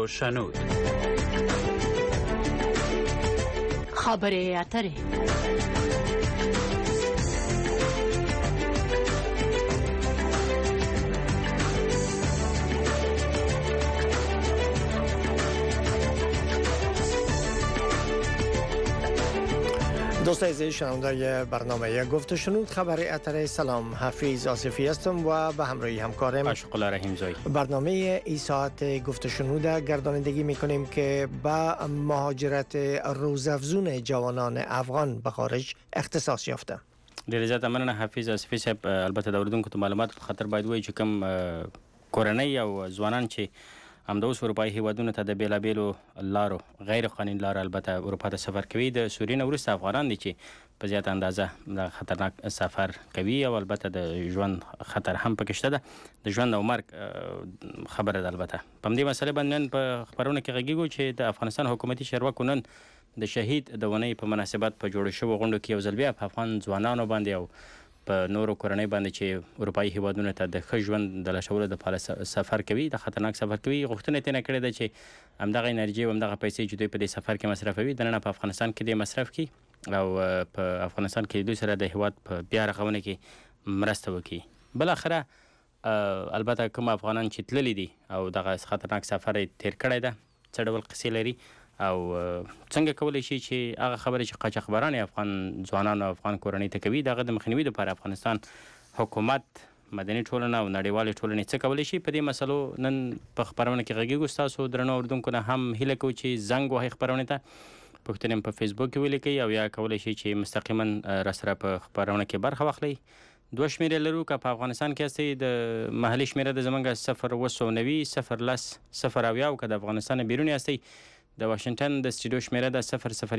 و شنود. خبر اتره. دوستان عزیز شنوندگان برنامه گفت و شنود خبر اتر. سلام، حفیظ آصفی هستم و به همراهی همکارم اشقلا رحیم زایی. برنامه ای ساعت گفت و شنود گردانندگی میکنیم که با مهاجرت روزافزون جوانان افغان به خارج اختصاص یافته. ډیر زیات مننه حفیظ آصفی صاحب. البته د اوریدونکو ته معلومات په خاطر باید وایي چې کوم کورنۍ او ځوانان چې همدا اوس اروپایي هیوادونو ته د بیلابیلو لارو غیر قانوني لارو البته اروپا ته سفر کوي، د سوریې نه وروسته افغانان دي چې په زیات اندازه د خطرناک سفر کوي او البته د ژوند خطر هم پکې شته ده، د ژوند او مرګ خبره ده. البته په همدې مسله باندې نن په خبرونه کې غږیږو چې د افغانستان حکومتي چارواکو نن د شهید د ونې په مناسبت په جوړ شوو غونډو کې یو ځل بیا په افغان ځوانانو باندې او په نورو کورنۍ باندې چې اروپایي هیوادونو ته د ښه ژوند د لټولو دپاره سفر کوي، د خطرناک سفر کوي، غوښتنه یې ترېنه کړې ده چې همدغه انرژي او همدغه پیسې چې دوی په دې سفر کې مصرفوي دننه په افغانستان کې دې مصرف کړي او په افغانستان کې دوی سره د هیواد په بیا رغونه کې مرسته وکړي. بالاخره البته کوم افغانان چې تللي دي او دغه خطرناک سفر یې تیر کړی ده څه ډول قصې لري او څنګه کولی شي چې هغه خبرې چې قاچاقبران افغان ځوانان او افغان کورنۍ ته کوي دغه د مخنیوي لپاره افغانستان حکومت، مدني ټولنه او نړیوالې ټولنې څه کولی شي په دې مسلو نن په خپرونه کې غږیږو. ستاسو درنو اورېدونکو نه هم هیله کوو چې زنګ وهئ خپرونې ته، پوښتنې په فیسبوک کې ولیکئ او یا کولی شئ چې مستقیما راسره په خپرونه کې برخه واخلئ. دوه شمیرې لرو، که په افغانستان کې هستئ د محلي شمیره د زموږ 090 090 0 او که د افغانستان بیرون هستئ د واشنگټن د سټوډیو شمیره د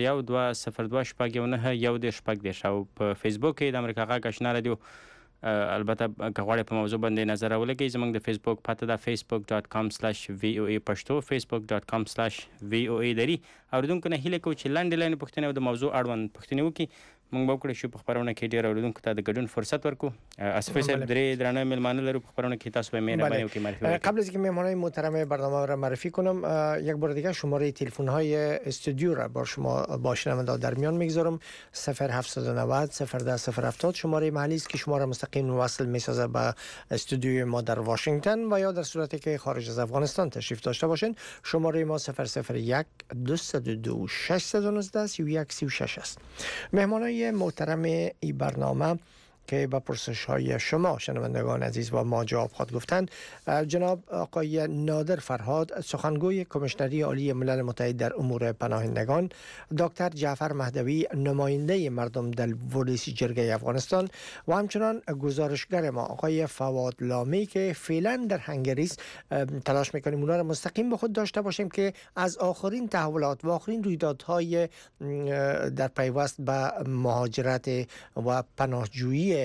001 او په فیسبوک کې د امریکا غږ آشنا رادیو. البته که غواړئ په موضوع باندې نظر راولګئ زموږ د فیسبوک پته ده facebook.com/voa پښتو facebook.com/voa لري. اوریدونکو نه هیله کوو چې لنډې پوښتنې او د موضوع اړوند پوښتنې وکړي. موږ به وکړو چې په خپرونه کې ډېر اوریدونکو ته د ګډون فرصت ورکړو. آصفی صاحب درې درانه مهمانان لرو په خپرونه کې، تاسو به مهرباني وکړئ معرفی وکړئ. قبل از اینکه مهمانان محترم برنامه را معرفی کنم یک بار دیگه شماره تلفن های استودیو را با شما با شنوندگان در میان میگذارم. 0790 010 شماره محلی است که شما را مستقیم وصل میسازه به استودیوی ما در واشنگتن و یا در صورتی که خارج از افغانستان تشریف داشته باشین شماره ما 001 222 619 3136 است. مهمانان محترم ای برنامه که به پرسش های شما شنوندگان عزیز با ما جواب خواهد گفتند جناب آقای نادر فرهاد سخنگوی کمیشنری عالی ملل متحد در امور پناهندگان، دکتر جعفر مهدوی نماینده مردم در ولسی جرگه افغانستان و همچنان گزارشگر ما آقای فواد لامی که فعلا در هنگری است. تلاش میکنیم اونا را مستقیم به خود داشته باشیم که از آخرین تحولات و آخرین رویدادهای در پیوست به مهاجرت و پناهجویی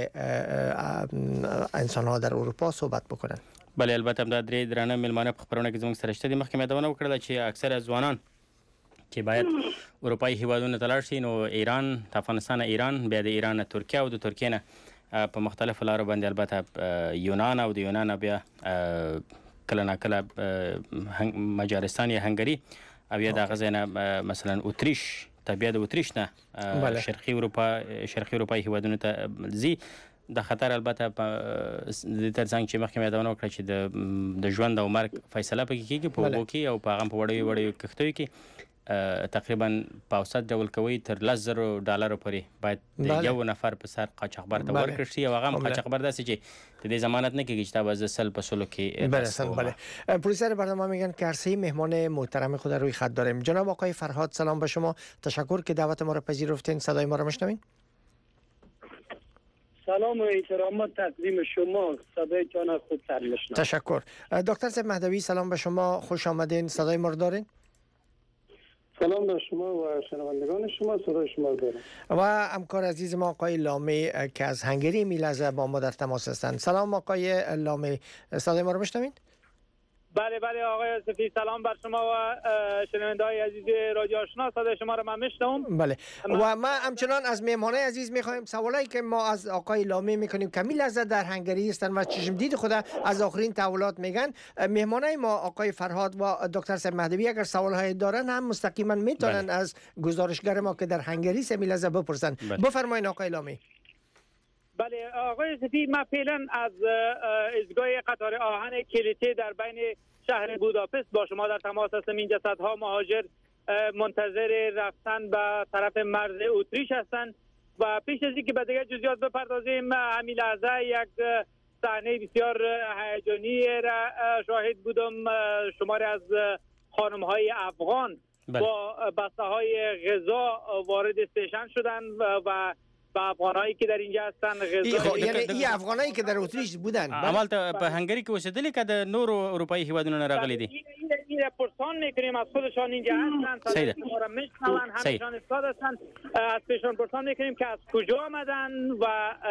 انسان ها در اروپا صحبت بکنن. بله، البته دا درې درانه مېلمانه په خبرونه کې زموږ سره شته دي. مخکې مې یادونه وکړله چې اکثره ځوانان چې باید اروپایي هیوادونو ته لاړ شي نو ایران، د افغانستان ایران، بیا د ایران نه ترکیه او د ترکیې نه په مختلفو لارو باندې البته یونان او د یونان نه بیا کله ناکله مجارستان یا هنګري او یا دغه ځای نه مثلا اتریش ته بیا د اتریش نه شرقي اروپایي هیوادونو ته ځي. د خطر البته د ترڅنګ چې مخکې مې یادونه وکړه چې د ژوند او مرګ فیصله پکې کېږي په اوبو کې او په هغه په وړیو کښتیو کې تقریبا په اوسط ډول کوي تر $10,000 پورې باید یو نفر په سر قاچاقبر ته ورکړل شي او هغه هم قاچاقبر داسې چې د دې ضمانت نه کېږي چې تا به زه سل په سلو کې. بله. پرویسر برنامه میگن که عرصه مهمان محترم خود روی خط داریم. جناب آقای فرهاد سلام به شما، تشکر که دعوت ما را پذیرفتین. صدای ما را میشنوین؟ سلام و احترامات تقدیم شما، صدایتان خوبتر میشنوم. تشکر. دکتر صاحب مهدوی سلام به شما، خوش آمدین. صدای ما را دارین؟ سلام به شما و شنوندگان شما، صدای شما رو دارم. و همکار عزیز ما آقای لامی که از هنگری میلزه با ما در تماس هستند. سلام آقای لامی، صدای ما رو میشنوین؟ بله بله آقای آصفی، سلام بر شما و شنونده‌های عزیز رادیو آشنا. صدای شما را من میشنوم. بله و ما همچنان از مهمانای عزیز میخوایم سوالایی که ما از آقای لامی میکنیم کمی لحظه در هنگری هستن و چشم دید خود از آخرین تحولات میگن. مهمانای ما آقای فرهاد و دکتر سید مهدوی اگر سوالهای دارن هم مستقیما میتونن از گزارشگر ما که در هنگری سمی لحظه بپرسن. بفرمایید آقای لامی. بله آقای صفی، ما فعلا از ایستگاه قطار آهن کلیته در بین شهر بوداپست با شما در تماس هستم. اینجا صدها مهاجر منتظر رفتن به طرف مرز اتریش هستند و پیش از اینکه به دیگر جزئیات بپردازیم، همین لحظه یک صحنه بسیار هیجانی را شاهد بودم. شماری از خانم‌های افغان با بسته‌های غذا وارد استیشن شدند و افغانایی که در اینجا هستن غذا، یعنی این افغانایی که در اتریش بودن عمل ته په هنگری کې اوسېدلي که د نور اروپایي هیوادونو نه راغلي دي؟ این پرسان میکنیم از خودشان اینجا هستن، ما را میشنون، همشان استاد هستن. از پیشان پرسان میکنیم که از کجا آمدن و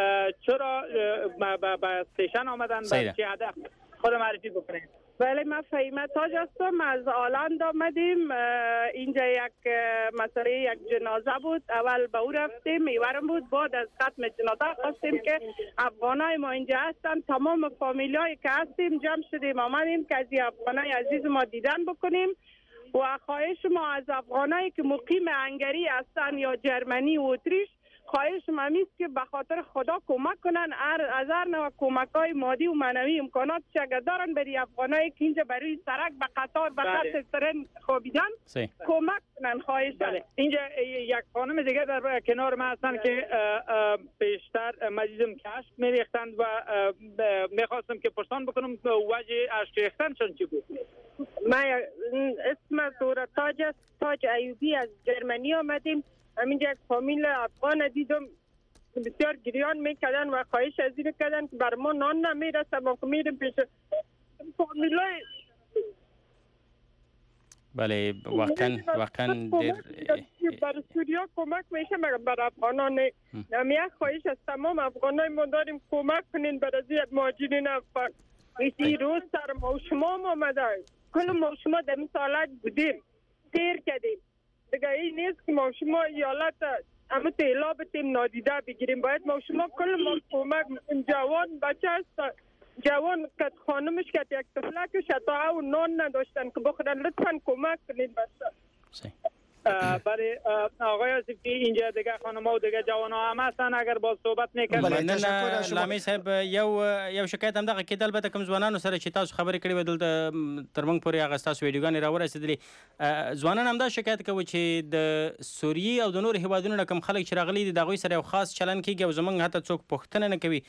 چرا به استیشن آمدن و چه هدف. خود معرفی بکنیم. بله، من فهیمه تاج هستم، از آلند آمدیم. اینجا یک مسئله یک جنازه بود، اول به او رفتیم، میورم بود، بعد از ختم جنازه خواستیم که افغانای ما اینجا هستن، تمام فامیلایی که هستیم جمع شدیم آمدیم که از افغانای عزیز ما دیدن بکنیم و خواهش ما از افغانایی که مقیم هنگری هستن یا جرمنی و اتریش، خواهش مامیست که به خاطر خدا کمک کنن، از هر نوع کمک‌های مادی و معنوی امکانات چه دارن برای افغانایی که اینجا برای سرک به قطار به خط ترن خوابیدن کمک کنن. خواهش. اینجا یک خانم دیگه در کنار ما هستن که بیشتر مجیزم که اشک میریختند و میخواستم که پرسان بکنم وجه اشک ریختنشون چی بود. من اسم دورا تاج است، تاج ایوبی، از جرمنی آمدیم. همینجا یک فامیل افغان دیدم بسیار گریان میکردن و خواهش از این کردن که بر ما نان نمیرسه، ما که میریم پیش فامیلای. بله واقعا بر سوریا کمک میشه مگر بر افغانان نه. یک خواهش از تمام افغانای ما داریم کمک کنین بر از یک مهاجرین افغان. این روز سر ما و شما آمده، کل ما شما در این سالت بودیم، تیر کردیم دیگه. این نیست که ما شما ایالت همه تیلا بتیم نادیده بگیریم. باید ما شما کل ما کمک. جوان بچه هست، جوان کت خانمش کت یک طفلکش حتی او نان نداشتن که بخورن، لطفا کمک کنید بچه. بله آقای آصفی، اینجا دیگه خانم‌ها و دیگه جوان‌ها هم هستن، اگر باز صحبت می‌کردن. لامی صاحب یو شکایت هم دغه کېدل البته کوم ځوانانو سره چې تاسو خبرې کړې وې دلته تر موږ پورې هغه ستاسو ویډیوګانې راورسېدلې. ځوانان هم دا شکایت کوي چې د سوریې او د نورو هیوادونو نه کوم خلک چې راغلي دي د هغوی سره یو خاص چلن کېږي او زموږ حتی څوک پوښتنه نه کوي.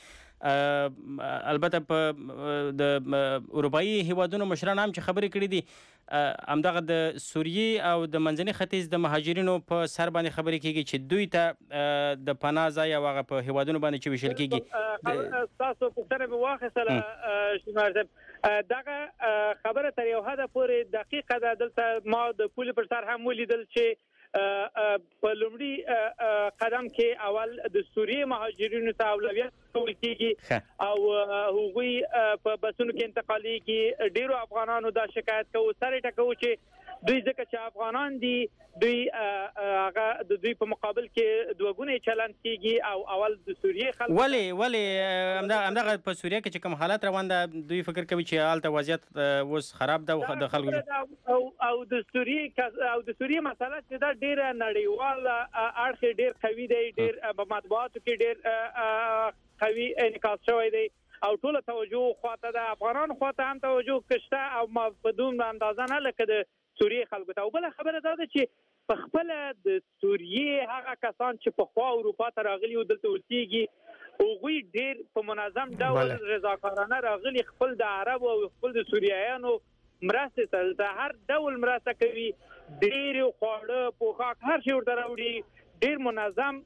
البته په د اروپایي هیوادونو مشران هم چې خبرې کړې دي همدغه د سوریې او د منځني ختیځ د مهاجرینو په سر باندې خبرې کېږي چې دوی ته د پناه ځای او هغه په هیوادونو باندې چې ویشل کېږي. تاسو پوښتنه مې واخیستله شمار صاحب، دغه خبره تر یو حده پورې دقیقه ده. دلته ما د پولې پر سر هم ولیدل چې په لومړي قدم کې اول د سوریې مهاجرینو ته اولویت ورکول کېږي او هغوی په بسونو کې انتقالیږي. ډیرو افغانانو دا شکایت کوي، سره ټکوي چې دوی ځکه چې افغانان دي، دوی هغه د دوی په مقابل کې دوه چلند کېږي او اول د سوریې خلک ولې همدغه په سوریه کې چې کوم حالت روان ده دوی فکر کوي چې هلته وضعیت اوس خراب ده د خلکو او د سوریې مسله چې دا ډیره نړیوال اړخ ډیر قوي دی، ډیر په مطبوعاتو کې ډیر قوي انعکاس شوی دی او ټول توجه خواته د افغانانو خواته هم توجه کشته او ما په دومره اندازه نه لکه د سوریې خلکو ته. او بله خبره دا ده چې په خپله د سوریې هغه کسان چې پخوا اروپا ته راغلي او دلته اوسېږي هغوی ډېر په منظم ډول رضاکارانه راغلي، خپل د عربو او خپل د سوریایانو مرستې ته هر ډول مرسته کوي، ډېرې خواړه پوښاک هر شی ورته راوړي، ډېر منظم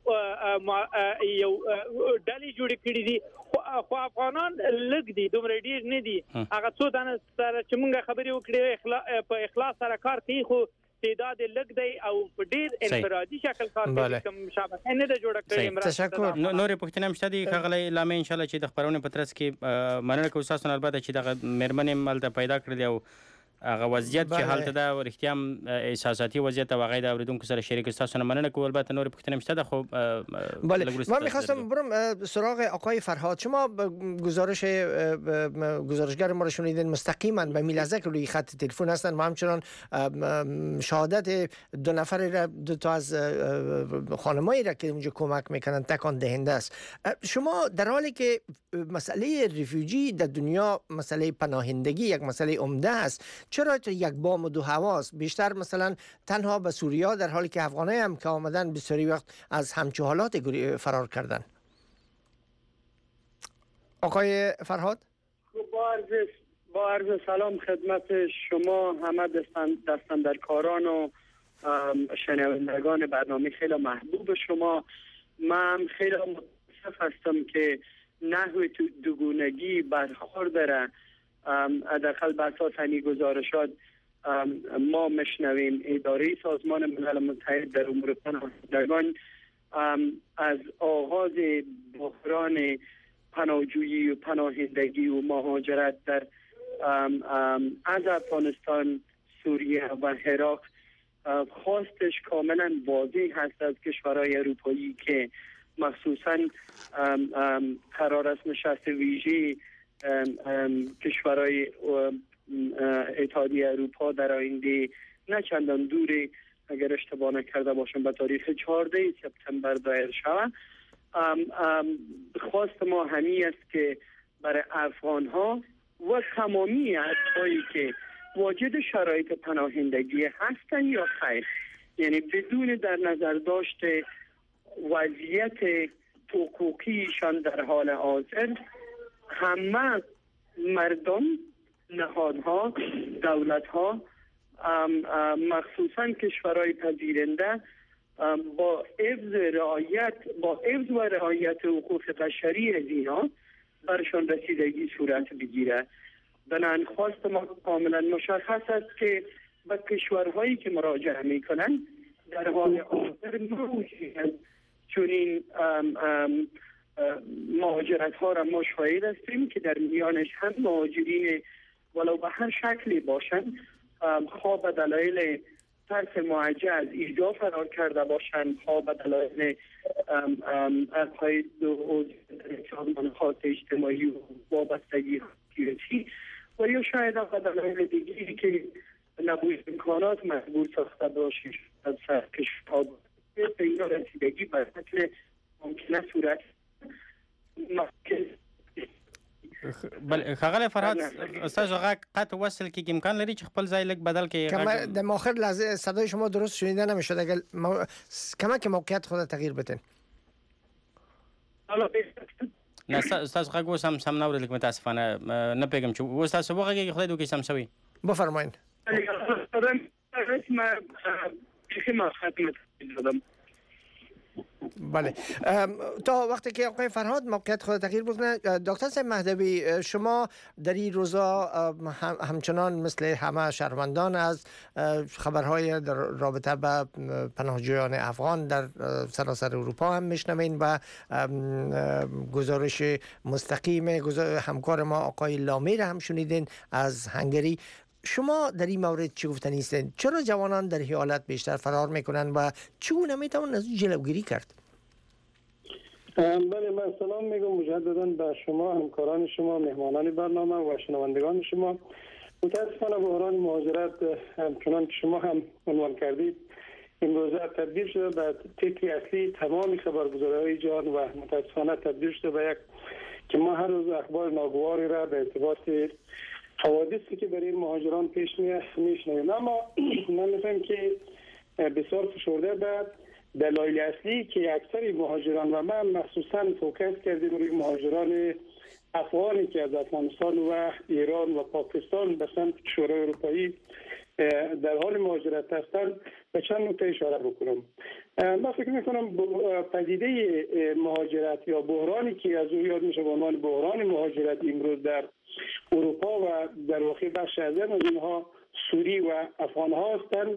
یو ډلې جوړې کړي دي. خو افغانان لږ دي، دومره ډېر نه دي. هغه څو تنه سره چې موږ خبرې وکړې په اخلاص سره کار کوي، خو تعداد لږ دی او په ډیر انفرادي شکل کار کوي کوم شبکه نه ده جوړه کړې. تشکر. نورې پوښتنې هم شته دي ښاغلی لامې ان شاء الله چې د خبرونې په ترڅ کې مننه کوو تاسو البته چې دغه مېرمنې مالته پیدا کړل او هغه وضعیت چې حالت ده ورختیا هم احساساتي وضعیت او هغه د اوریدونکو سره شریک تاسو نه مننه کوم. البته نور پوښتنه مشته ده. خب بله من می‌خواستم برم سراغ آقای فرهاد. شما گزارشگر ما رو شنیدین مستقیما به میلزک روی خط تلفن هستن و همچنان شهادت دو نفر را دو تا از خانمایی را که اونجا کمک میکنن تکان دهنده است. شما در حالی که مسئله ریفیوجی در دنیا مسئله پناهندگی یک مسئله عمده است، چرا تو یک بام و دو هواست؟ بیشتر مثلا تنها به سوریه در حالی که افغانای هم که آمدن بسیاری وقت از همچو حالات فرار کردن. آقای فرهاد با عرض سلام خدمت شما همه دستاندرکاران و شنوندگان برنامه خیلی محبوب شما. من خیلی متاسف هستم که نحو دوگونگی برخورد داره حداقل بر اساس همین گزارشات ما میشنویم. اداره سازمان ملل متحد در امور پناهندگان از آغاز بحران پناهجویی و پناهندگی و مهاجرت در از افغانستان، سوریه و عراق خواستش کاملا واضح هست از کشورهای اروپایی که مخصوصا قرار است نشست ویژه کشورهای اتحادیه اروپا در آینده نه چندان دوری اگر اشتباه نکرده باشم به تاریخ 14 سپتامبر دایر شود. خواست ما همین است که برای افغان ها و تمامی اشخاصی که واجد شرایط پناهندگی هستند یا خیر، یعنی بدون در نظر داشت وضعیت حقوقیشان در حال حاضر، همه مردم، نهادها، دولتها، مخصوصا کشورهای پذیرنده با حفظ و رعایت حقوق بشری از اینا برشان رسیدگی صورت بگیره. بنابراین خواست ما کاملا مشخص است که به کشورهایی که مراجعه میکنن در حال حاضر موجود چون این مهاجرت ها را ما شاهد هستیم که در میانش هم مهاجرین ولو به هر شکلی باشند، خواه به دلایل ترس معجل از ایجا فرار کرده باشند، خواه به دلایل عقاید و سازمان‌های اجتماعی و وابستگی سیاسی و یا شاید به دلایل دیگری که نبود امکانات مجبور ساخته باشید از کشورها به این رسیدگی به شکل ممکنه صورت بل ښاغلی فرهاد استاد غږ قطع وصل کې امکان لري چې خپل ځای لږ بدل کې در آخر لحظه صدای شما درست شنیده نمیشد، اگر کمک موقعیت خود تغییر بدین. نه استاد غږ اوس هم سم نه اورېدل، متاسفانه نه پوهېږم چې اوس تاسو وغږېږئ، خدای دې وکړي سم شوي. بفرمایئ. بله تا وقتی که آقای فرهاد موقعیت خود تغییر بکنه، دکتر صاحب مهدوی شما در این روزا همچنان مثل همه شهروندان از خبرهای در رابطه با پناهجویان افغان در سراسر اروپا هم میشنوین و گزارش مستقیم همکار ما آقای لامیر هم شنیدین از هنگری. شما در این مورد چی گفتنی هستین؟ چرا جوانان در این حالت بیشتر فرار میکنن و چگونه میتوان از جلوگیری کرد؟ بله من سلام میگم مجددا به شما، همکاران شما، مهمانان برنامه و شنوندگان شما. متاسفانه بحران مهاجرت همچنان که شما هم عنوان کردید امروزه تبدیل شده به تیتر اصلی تمام خبرگزاری‌های جهان و متاسفانه تبدیل شده به یک که ما هر روز اخبار ناگواری را به ارتباط حوادثی که برای مهاجران پیش میشنویم. اما من می‌فهمم که بسیار فشرده به دلایل اصلی که اکثر مهاجران و من مخصوصا فوکس کردیم روی مهاجران افغانی که از افغانستان و ایران و پاکستان به سمت کشورهای اروپایی در حال مهاجرت هستند به چند نکته اشاره بکنم. من فکر میکنم پدیده مهاجرت یا بحرانی که از او یاد میشه به عنوان بحران مهاجرت امروز در اروپا و در واقع بخش از اینها سوری و افغان ها هستند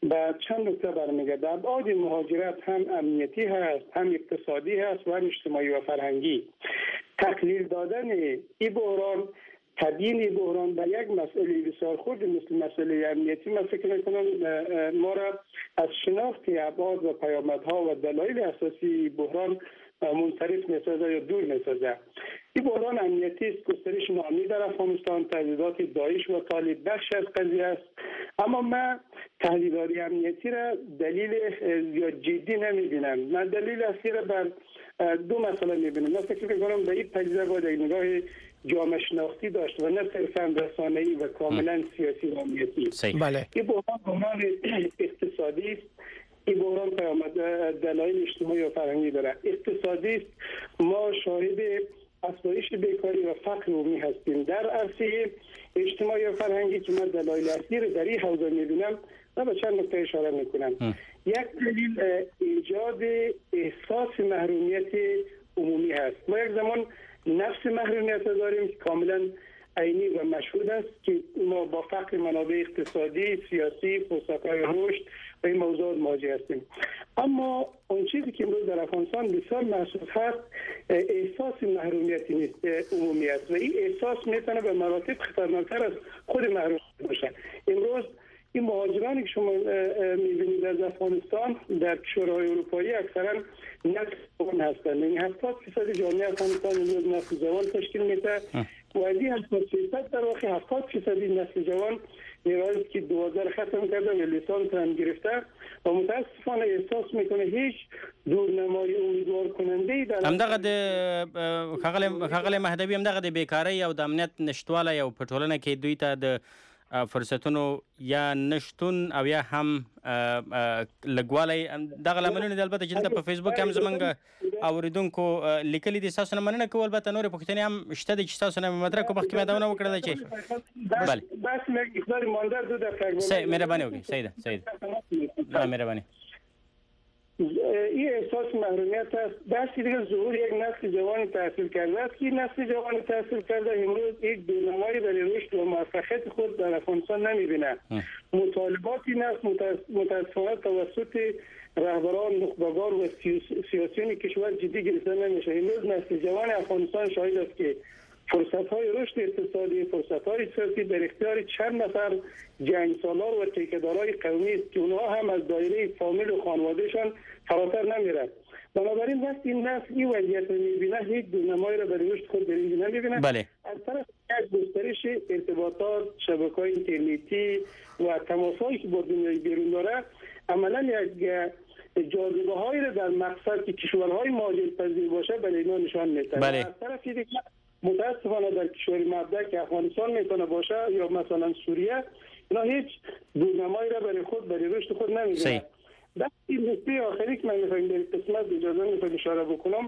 به چند نکته برمیگرده. ابعاد مهاجرت هم امنیتی هست، هم اقتصادی هست و هم اجتماعی و فرهنگی. تقلیل دادن این بحران، تبیین این بحران به یک مسئله بسیار خرد مثل مسئله امنیتی، من فکر میکنم ما را از شناخت ابعاد و پیامدها و دلایل اساسی بحران منصرف میسازه یا دور میسازه. این بحران امنیتی است، گسترش ناامنی در افغانستان، تهدیدات داعش و طالب بخش از قضیه است. اما من تهدیدات امنیتی را دلیل یا جدی نمیبینم. من دلیل اصلی را بر دو مسئله میبینم. من فکر میکنم به این پدیده باید نگاه جامعه شناختی داشت و نه صرفا رسانه‌ای و کاملا سیاسی و امنیتی. بله. این بحران اقتصادی است. این بحران پیامد دلایل اجتماعی و فرهنگی داره. اقتصادی است، ما شاهد افزایش بیکاری و فقر عمومی هستیم. در عرصه اجتماعی و فرهنگی که من دلایل اصلی رو در این حوزه میبینم و به چند نکته اشاره میکنم. یک دلیل ایجاد احساس محرومیت عمومی هست. ما یک زمان نفس محرومیت داریم که کاملا عینی و مشهود است که ما با فقر منابع اقتصادی، سیاسی، فرصت‌های رشد و این موضوعات مواجه هستیم. اما اون چیزی که امروز در افغانستان بسیار محسوس هست احساس محرومیتی نیست، عمومی است و این احساس میتونه به مراتب خطرناکتر از خود محرومیت باشه. امروز این مهاجرانی که شما میبینید از افغانستان در کشورهای اروپایی اکثرا نسل جوان هستند. یعنی 70% جامعه افغانستان امروز نسل جوان تشکیل میده و از این 70% در واقع 70% نسل جوان نیروهایی که 2000 ختم کرده و لیسانس هم گرفته و متاسفانه احساس میکنه هیچ دورنمای امیدوار کننده ای در همدغه د خغل مهدوی همدغه د بیکاری او د امنیت نشټوالی او په ټولنه کې دوی ته د فرصتونو یا نشتون او یا هم لګوالی دغه لاملونه دي. البته چې دلته په فیسبوک هم زمونږ اوریدونکو لیکلي دي. ستاسو نه مننه کوو. البته نورې پوښتنې هم شته دي چې ستاسو نه مې مطرح کړو. مخکې مې یادونه وکړله چې بله بس مقدار مانده دو دقیقه مهرباني وکړئ. سید مهرباني. این احساس محرومیت است. بحثی دیگه ظهور یک نسل جوان تحصیل کرده است که نسل جوان تحصیل کرده امروز یک دورنمایی برای رشد و موفقیت خود در افغانستان نمیبینه. مطالباتی نسل متاسفانه توسط رهبران نخبگان و سیاسیون کشور جدی گرفته نمیشه. امروز نسل جوان افغانستان شاهد است که فرصت‌های رشد اقتصادی، فرصت‌های سیاسی در اختیار چند نفر جنگسالار و ټیکه‌دارای قومی است که اونها هم از دایره فامیل و خانوادهشان فراتر نمیرند. بنابراین وقتی این نسل این وضعیت رو میبینه هیچ دورنمایی را برای رشد خود در اینجا نمیبینه. بله. از طرف یک گسترش ارتباطات، شبکه‌های اینترنتی و تماس‌هایی که با دنیای بیرون داره عملاً یک جاذبه‌هایی را در مقصد که کشورهای مهاجرت‌پذیر باشه برای اینا نشان میده. بله. از طرف دیگه متاسفانه در کشور مبدأ که افغانستان میتونه باشه یا مثلا سوریه اینا هیچ دورنمایی را برای خود برای رشد خود نمیدونن. این نکته آخری که من میخوایم در قسمت اجازه میخوایم اشاره بکنم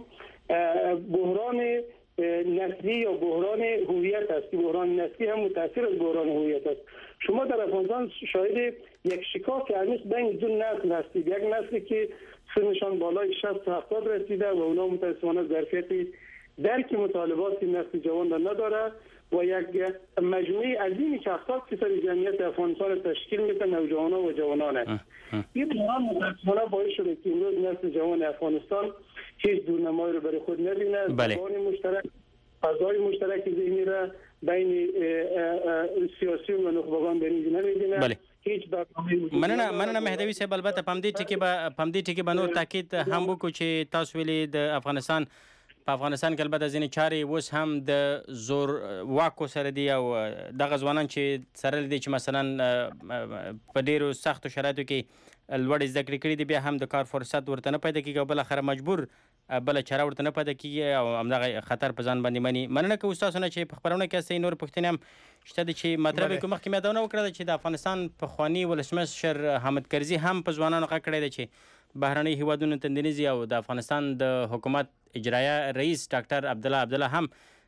بحران نسلی یا بحران هویت است که بحران نسلی هم متأثر از بحران هویت است. شما در افغانستان شاهد یک شکاف عمیق بین دو نسل هستید. یک نسلی که سنشان بالای 60 تا 70 رسیده و اونا متاسفانه ظرفیت درک مطالبات نسل جوان را نداره و یک مجموعه عظیمی که 70% جمعیت افغانستان تشکیل میده نوجوانان و جوانان است. این بحران متاسفانه باعث شده که امروز نسل جوان افغانستان هیچ دورنمایی رو برای خود نبینه. زبان مشترک، فضای مشترک ذهنی را بین سیاسی و نخبگان در اینجا نمیبینه. بله. مننه مهدوي صاحب. البته په همدې ټکي به نور تاکید هم وکړو چې تاسو ویلي د افغانستان په افغانستان کې البته ځینې چارې اوس هم د زور واکو سره دي او دغه ځوانان چې سره دي چې مثلا په ډیرو سختو شرایطو کې لوړې زده کړې کړي دي بیا هم د کار فرصت ورته نه پیدا کېږي او بالاخره مجبور بله چاره ورته نه پیدا کېږي او همدغه خطر په ځان باندې مني. مننه کوو ستاسو نه چې په خپرونه کې هستئ. نور پوښتنې هم شته دي چې مطرح یې کړو. مخکې مې یادونه وکړه چې د افغانستان پخواني ولسمشر حامد کرزي هم په ځوانانو غږ کړی دی چې بهرنۍ هیوادونو ته د نځي او د افغانستان د حکومت اجرایه رئیس ډاکټر عبدالله هم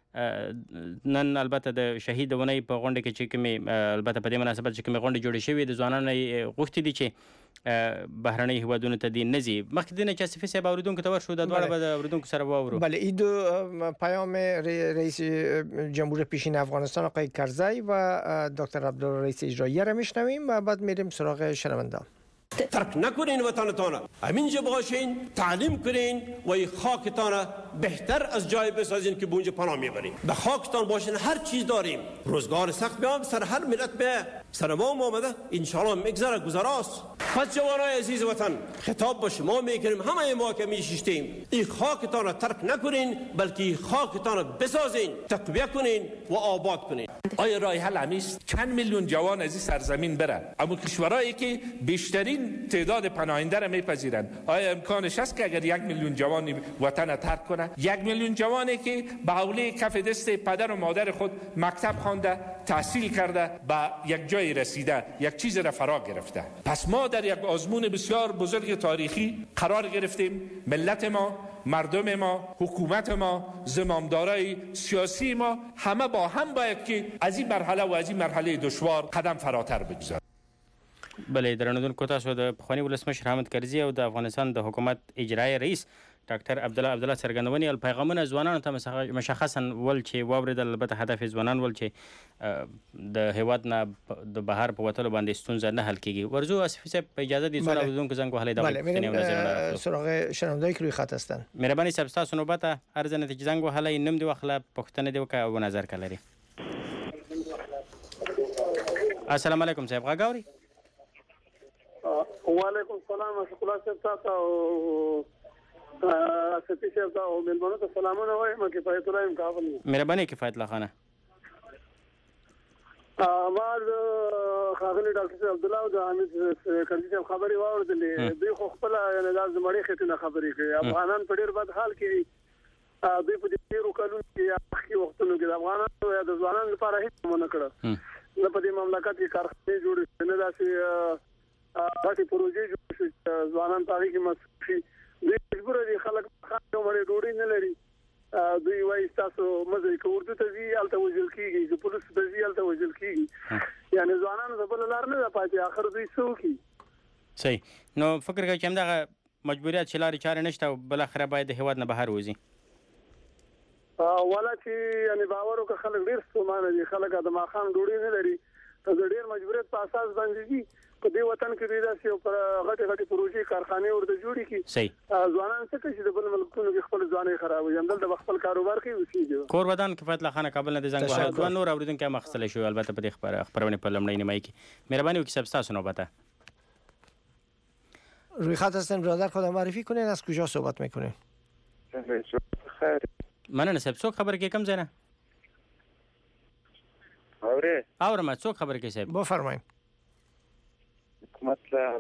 نن البته د شهید ونې په غونډه کې چې کومې البته په دې مناسبت چې کومې غونډې جوړې شوې د ځوانانو غوښتي دي چې بهرنۍ هیوادونو ته دې نځي. مخکې د نه چې صفي صاحب اوریدونکو ته ورشو د دواړه به د اوریدونکو سره واورو. بله این دو پیام رئیس جمهور پیشین افغانستان آقای کرزی و دکتر عبدالله رئیس اجرایی را میشنویم و بعد میریم سراغ شنونده. ترک نکنین وطنتان، همینجا باشین، تعلیم کنین و این خاکتان بهتر از جای بسازین که بونجا پناه میبرین. به خاکتان باشین، هر چیز داریم. روزگار سخت بیام سر هر ملت به سر ما آمده، انشاءالله میگذره، گذراست. پس جوانای عزیز وطن، خطاب با شما میکنیم، همه ما که میشیشتیم، این خاکتان را ترک نکنین، بلکه این خاکتان را بسازین، تقویه کنین و آباد کنین. آیا راه حل همیست چند میلیون جوان از این سرزمین برن، اما کشورهایی که بیشترین تعداد پناهنده را میپذیرن، آیا امکانش هست که اگر 1 میلیون جوان وطن ترک کنه؟ 1 میلیون جوانی که به حوله کف دست پدر و مادر خود مکتب خوانده، تحصیل کرده، به یک جای رسیده، یک چیز را فرا گرفته. پس ما در یک آزمون بسیار بزرگ تاریخی قرار گرفتیم. ملت ما، مردم ما، حکومت ما، زمامدارای سیاسی ما، همه با هم باید که از این مرحله و از این مرحله دشوار قدم فراتر بگذاریم. بله، درنوونکو تاسو د پخواني ولسمشر حامد کرزي او د افغانستان د حکومت اجرایی رئیس ډاکټر عبدالله څرګندونې او پیغامونه ځوانانو ته مشخصا ول چې واوریدل، البته هدف ځوانان ول چې د هیواد نه د بهر په وتلو باندې ستونزه نه حل کیږي. ورزو آصفی صاحب اجازه دید سوال اورېدونکو زنګ وهلی دا بله سراغ شنوندهایی که روی خط هستن. مهرباني صاحب تاسو نوبت هر ځنه چې زنګ وهلی نوم دی واخله پوښتنه دی وکړه او نظر کړئ. السلام علیکم صاحب غږ اورئ؟ وعلیکم السلام اشکر صاحب تاسو سپیش او ملمنو ته سلامونه وایم. کفایت الله ام کابل. مهرباني کفایت الله خانه. ما خاغلی ډاکټر عبدالله او د حامد کرزي صاحب خبري واوریدلې. دوی خو خپل نه د مړې خېټه خبري کوي. افغانان په ډېر بد حال کې دي. دوی په ډېرو کلونو کې اخی وختونو کې د افغانانو یا د ځوانانو لپاره هیڅ نه کړه. نه په دې مملکت کې کارخانې جوړې نه داسې غټي پروژې جوړې شي ځوانان پاره کې مصرف شي. دوی مجبور دي خلک خاطر مړې ډوډۍ نه لري. دوی وايي تاسو مزه کې اردو ته ځي الته وژل کیږي، چې پولیس ته ځي الته وژل کیږي. یعنی ځوانانو د بل لار نه پاتې، اخر دوی څوکي. صحیح. نو فکر کوي چې همدغه مجبوریت چې لارې چارې نشته او بل اخره باید د هیواد نه بهر وځي. ولا چې یعنی باور وکړه خلک ډیر ستومانه دي، خلک د ماخام ډوډۍ نه لري، ته ډیر مجبوریت په اساس باندې دي. په دې وطن کې دوی داسې پر غټي پروژې کارخانې ورته جوړې کی. صحیح. ځوانان څه کوي چې د بل ملکونو کې خپل ځواني خرابوي، هم دلته خپل کاروبار کوي اوسېږي. کور ودان کفایت الله خان کابل نه د زنګ وهلو دوه نور اوریدونکو هم اخیستلی شو البته په دې خپرونې په لومړۍ نیمایي کې. مهرباني وکړئ صاحب ستاسو نوبت. روی خط هستن برادر، خودم معرفی کنین، از کجا صحبت میکنین؟ مننه صاحب. څوک خبر کې کم ځای نه اورم؟ څوک خبر کې صاحب؟ بفرمایئ. غږ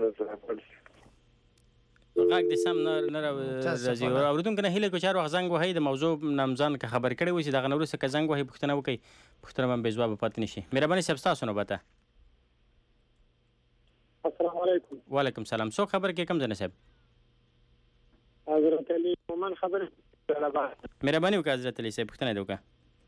دې سم نه راځي. اورېدونکو نه هیله کوم چې هر وخت زنګ وهئ د موضوع نامځان که خبر کړی وي چې دغه نه وروسته که زنګ وهئ پوښتنه وکړئ، پوښتنه به بې ځوابه پاتې نه شي. مهرباني صاحب ستاسو نوبت. السلام علیکم. وعلیکم السلام. څوک خبر کې کم ځای نه صاحب؟ حضرت علي مومن خبر. مهرباني وکړه حضرت علي صاحب پوښتنه دې وکړه.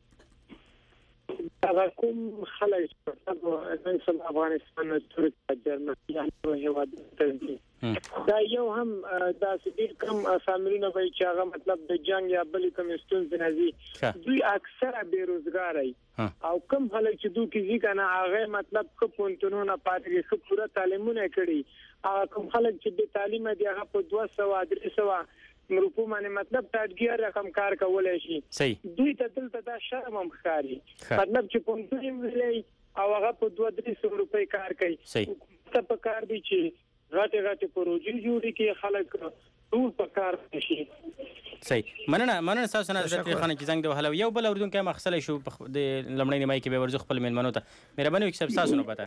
دا کوم خلک چې افغانستان ترکیه جرمني هیواد ته دا یو هم دا ډیر کم فامیلونه وایي چې هغه مطلب د جنگ یا بل کوم ستونزې نه دي. دوی اکثره بیروزګار او کم خلک چې دوی کې ځکه نه هغه مطلب خو پونتونونه پاتې خو پوره تعلیمونه کړي. هغه کم خلک چې د تعلیم دی هغه په 200-300 روپو باندې مطلب تاجګیر رقم کار کولای شي. دوی ته دلته دا شرم هم ښکاري مطلب چې پونتون ویلي او هغه په 200-300 روپۍ کار کوي. ته په کار دی چې غټه پروژې جوړې کې خلک ټول په کار شي. صحیح. مننه تاسو نه حضرت خان چې زنګ دی وهلو. یو بل اورېدونکی هم اخیستلی شو د لومړۍ نیمایي کې به ورځو خپل مېلمنو ته. مهرباني وکړئ صاحب ستاسو نوبت.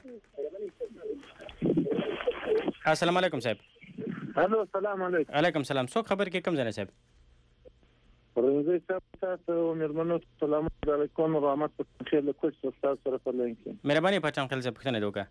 السلام علیکم صاحب. الو السلام علیکم. علیکم السلام. څوک خبر کې کم ځای نه صاحب؟ ورنځي صاحب تاسو مېلمنو ته سلام علیکم و رحمت الله وبرکاته. تاسو سره په لینک. مهرباني پټان خل صاحب پوښتنه وکړه.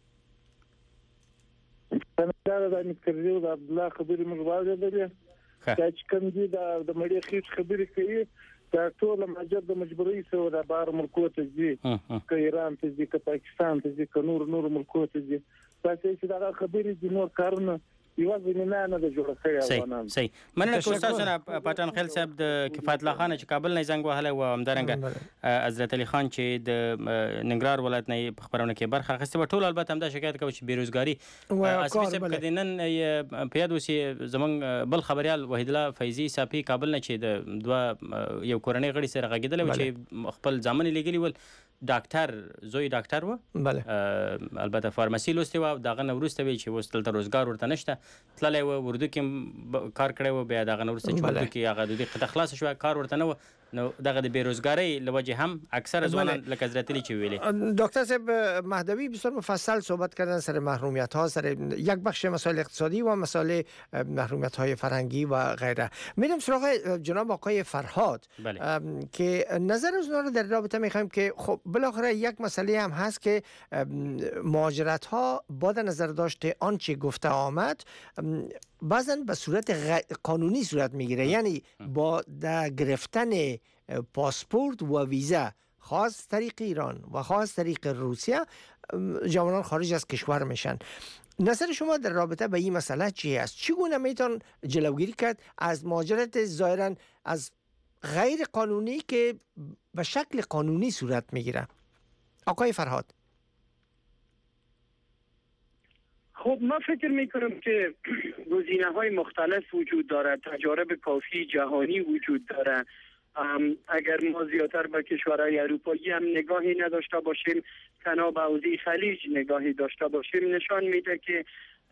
دا د کرزي او عبدالله خبرې موږ واورېدلې چې کوم دي د مړې خېټ خبرې کوي دا ټول ماجر د مجبورۍ سره د بار ملکو ته ځي، که ایران ته ځي، که پاکستان ته ځي، که نور ملکو ته ځي. تاسو چې دا خبرې د نور کارونه یو زمینه نه د جوړ کړی افغانان. صحیح مننه کوم تاسو نه پټان خیل صاحب د کفایت الله خان چې کابل نه زنګ وهله و همدارنګه حضرت علي خان چې د ننګرهار ولایت نه په خبرونه کې برخه اخیسته و ټول البته همدا شکایت کوي چې بیروزګاری اسفي صاحب کدي نن په یاد وسی زمونږ بل خبريال وحید الله فیضی صافي کابل نه چې د دوه یو کورنۍ غړي سره غږیدل و چې خپل ځامن لګلی ول ډاکټر زوی ډاکټر و بله البته فارماسي لوستي و دغه نورسته وی چې وستل روزګار ورته نشته تللی و اردو کې کار کړی و بیا دغه نورسته چې اردو کې هغه د دې قطه خلاص شو کار ورته نه و نو دغه د بیروزګاری لوجه هم اکثر ځوانان لکه حضرت علی چې ویلي دکتر صاحب مهدوی بسیار مفصل صحبت کردن سر محرومیت ها سر یک بخش مسائل اقتصادی و مسائل محرومیت های فرهنگی و غیره. میرم سراغ جناب آقای فرهاد که نظر از اونها رو در رابطه میخوایم که خب بالاخره یک مسئله هم هست که مهاجرت ها با در نظر داشته آنچه گفته آمد بعضا به صورت قانونی صورت میگیره، یعنی با در گرفتن پاسپورت و ویزا خاص طریق ایران و خاص طریق روسیه جوانان خارج از کشور میشن. نظر شما در رابطه به این مسئله چی است؟ چگونه میتون جلوگیری کرد از مهاجرت ظاهرا از غیر قانونی که به شکل قانونی صورت میگیره؟ آقای فرهاد. خب ما فکر میکنم که گزینه‌های مختلف وجود دارد، تجارب کافی جهانی وجود دارد. اگر ما زیادتر به کشورهای اروپایی هم نگاهی نداشته باشیم، تنها به حوزه خلیج نگاهی داشته باشیم، نشان میده که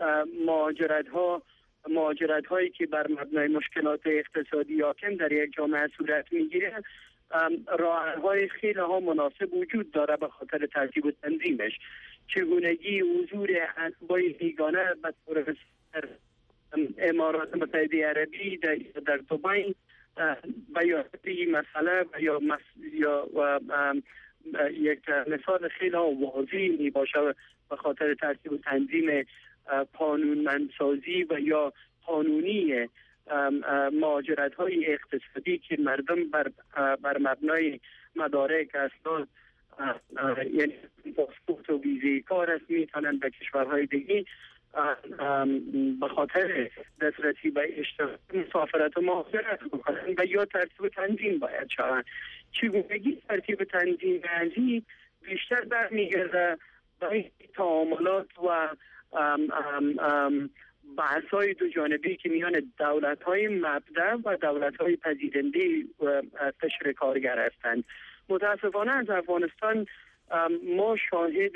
مهاجرت هایی که بر مبنای مشکلات اقتصادی حاکم در یک جامعه صورت میگیره راه‌های خیلی ها مناسب وجود داره به خاطر ترتیب و تنظیمش. چگونگی حضور اتباع بیگانه به طور امارات متحده عربی در دبی بیان این مسئله یا یک مثال خیلی واضح می باشه به خاطر ترتیب و تنظیم قانونمندسازی و یا قانونی مهاجرت های اقتصادی که مردم بر مبنای مدارک اسناد یعنی پاسپورت و ویزای کار است میتونن به کشورهای دیگه به خاطر دسترسی به اشتراک مسافرت و مهاجرت بکنن و یا ترتیب تنظیم باید شوند. چگونگی ترتیب تنظیم ازی بیشتر برمیگرده به تعاملات و بحث‌های دو جانبی که میان دولت‌های مبدأ و دولت‌های پذیرنده قشر کارگر هستند. متاسفانه از افغانستان ما شاهد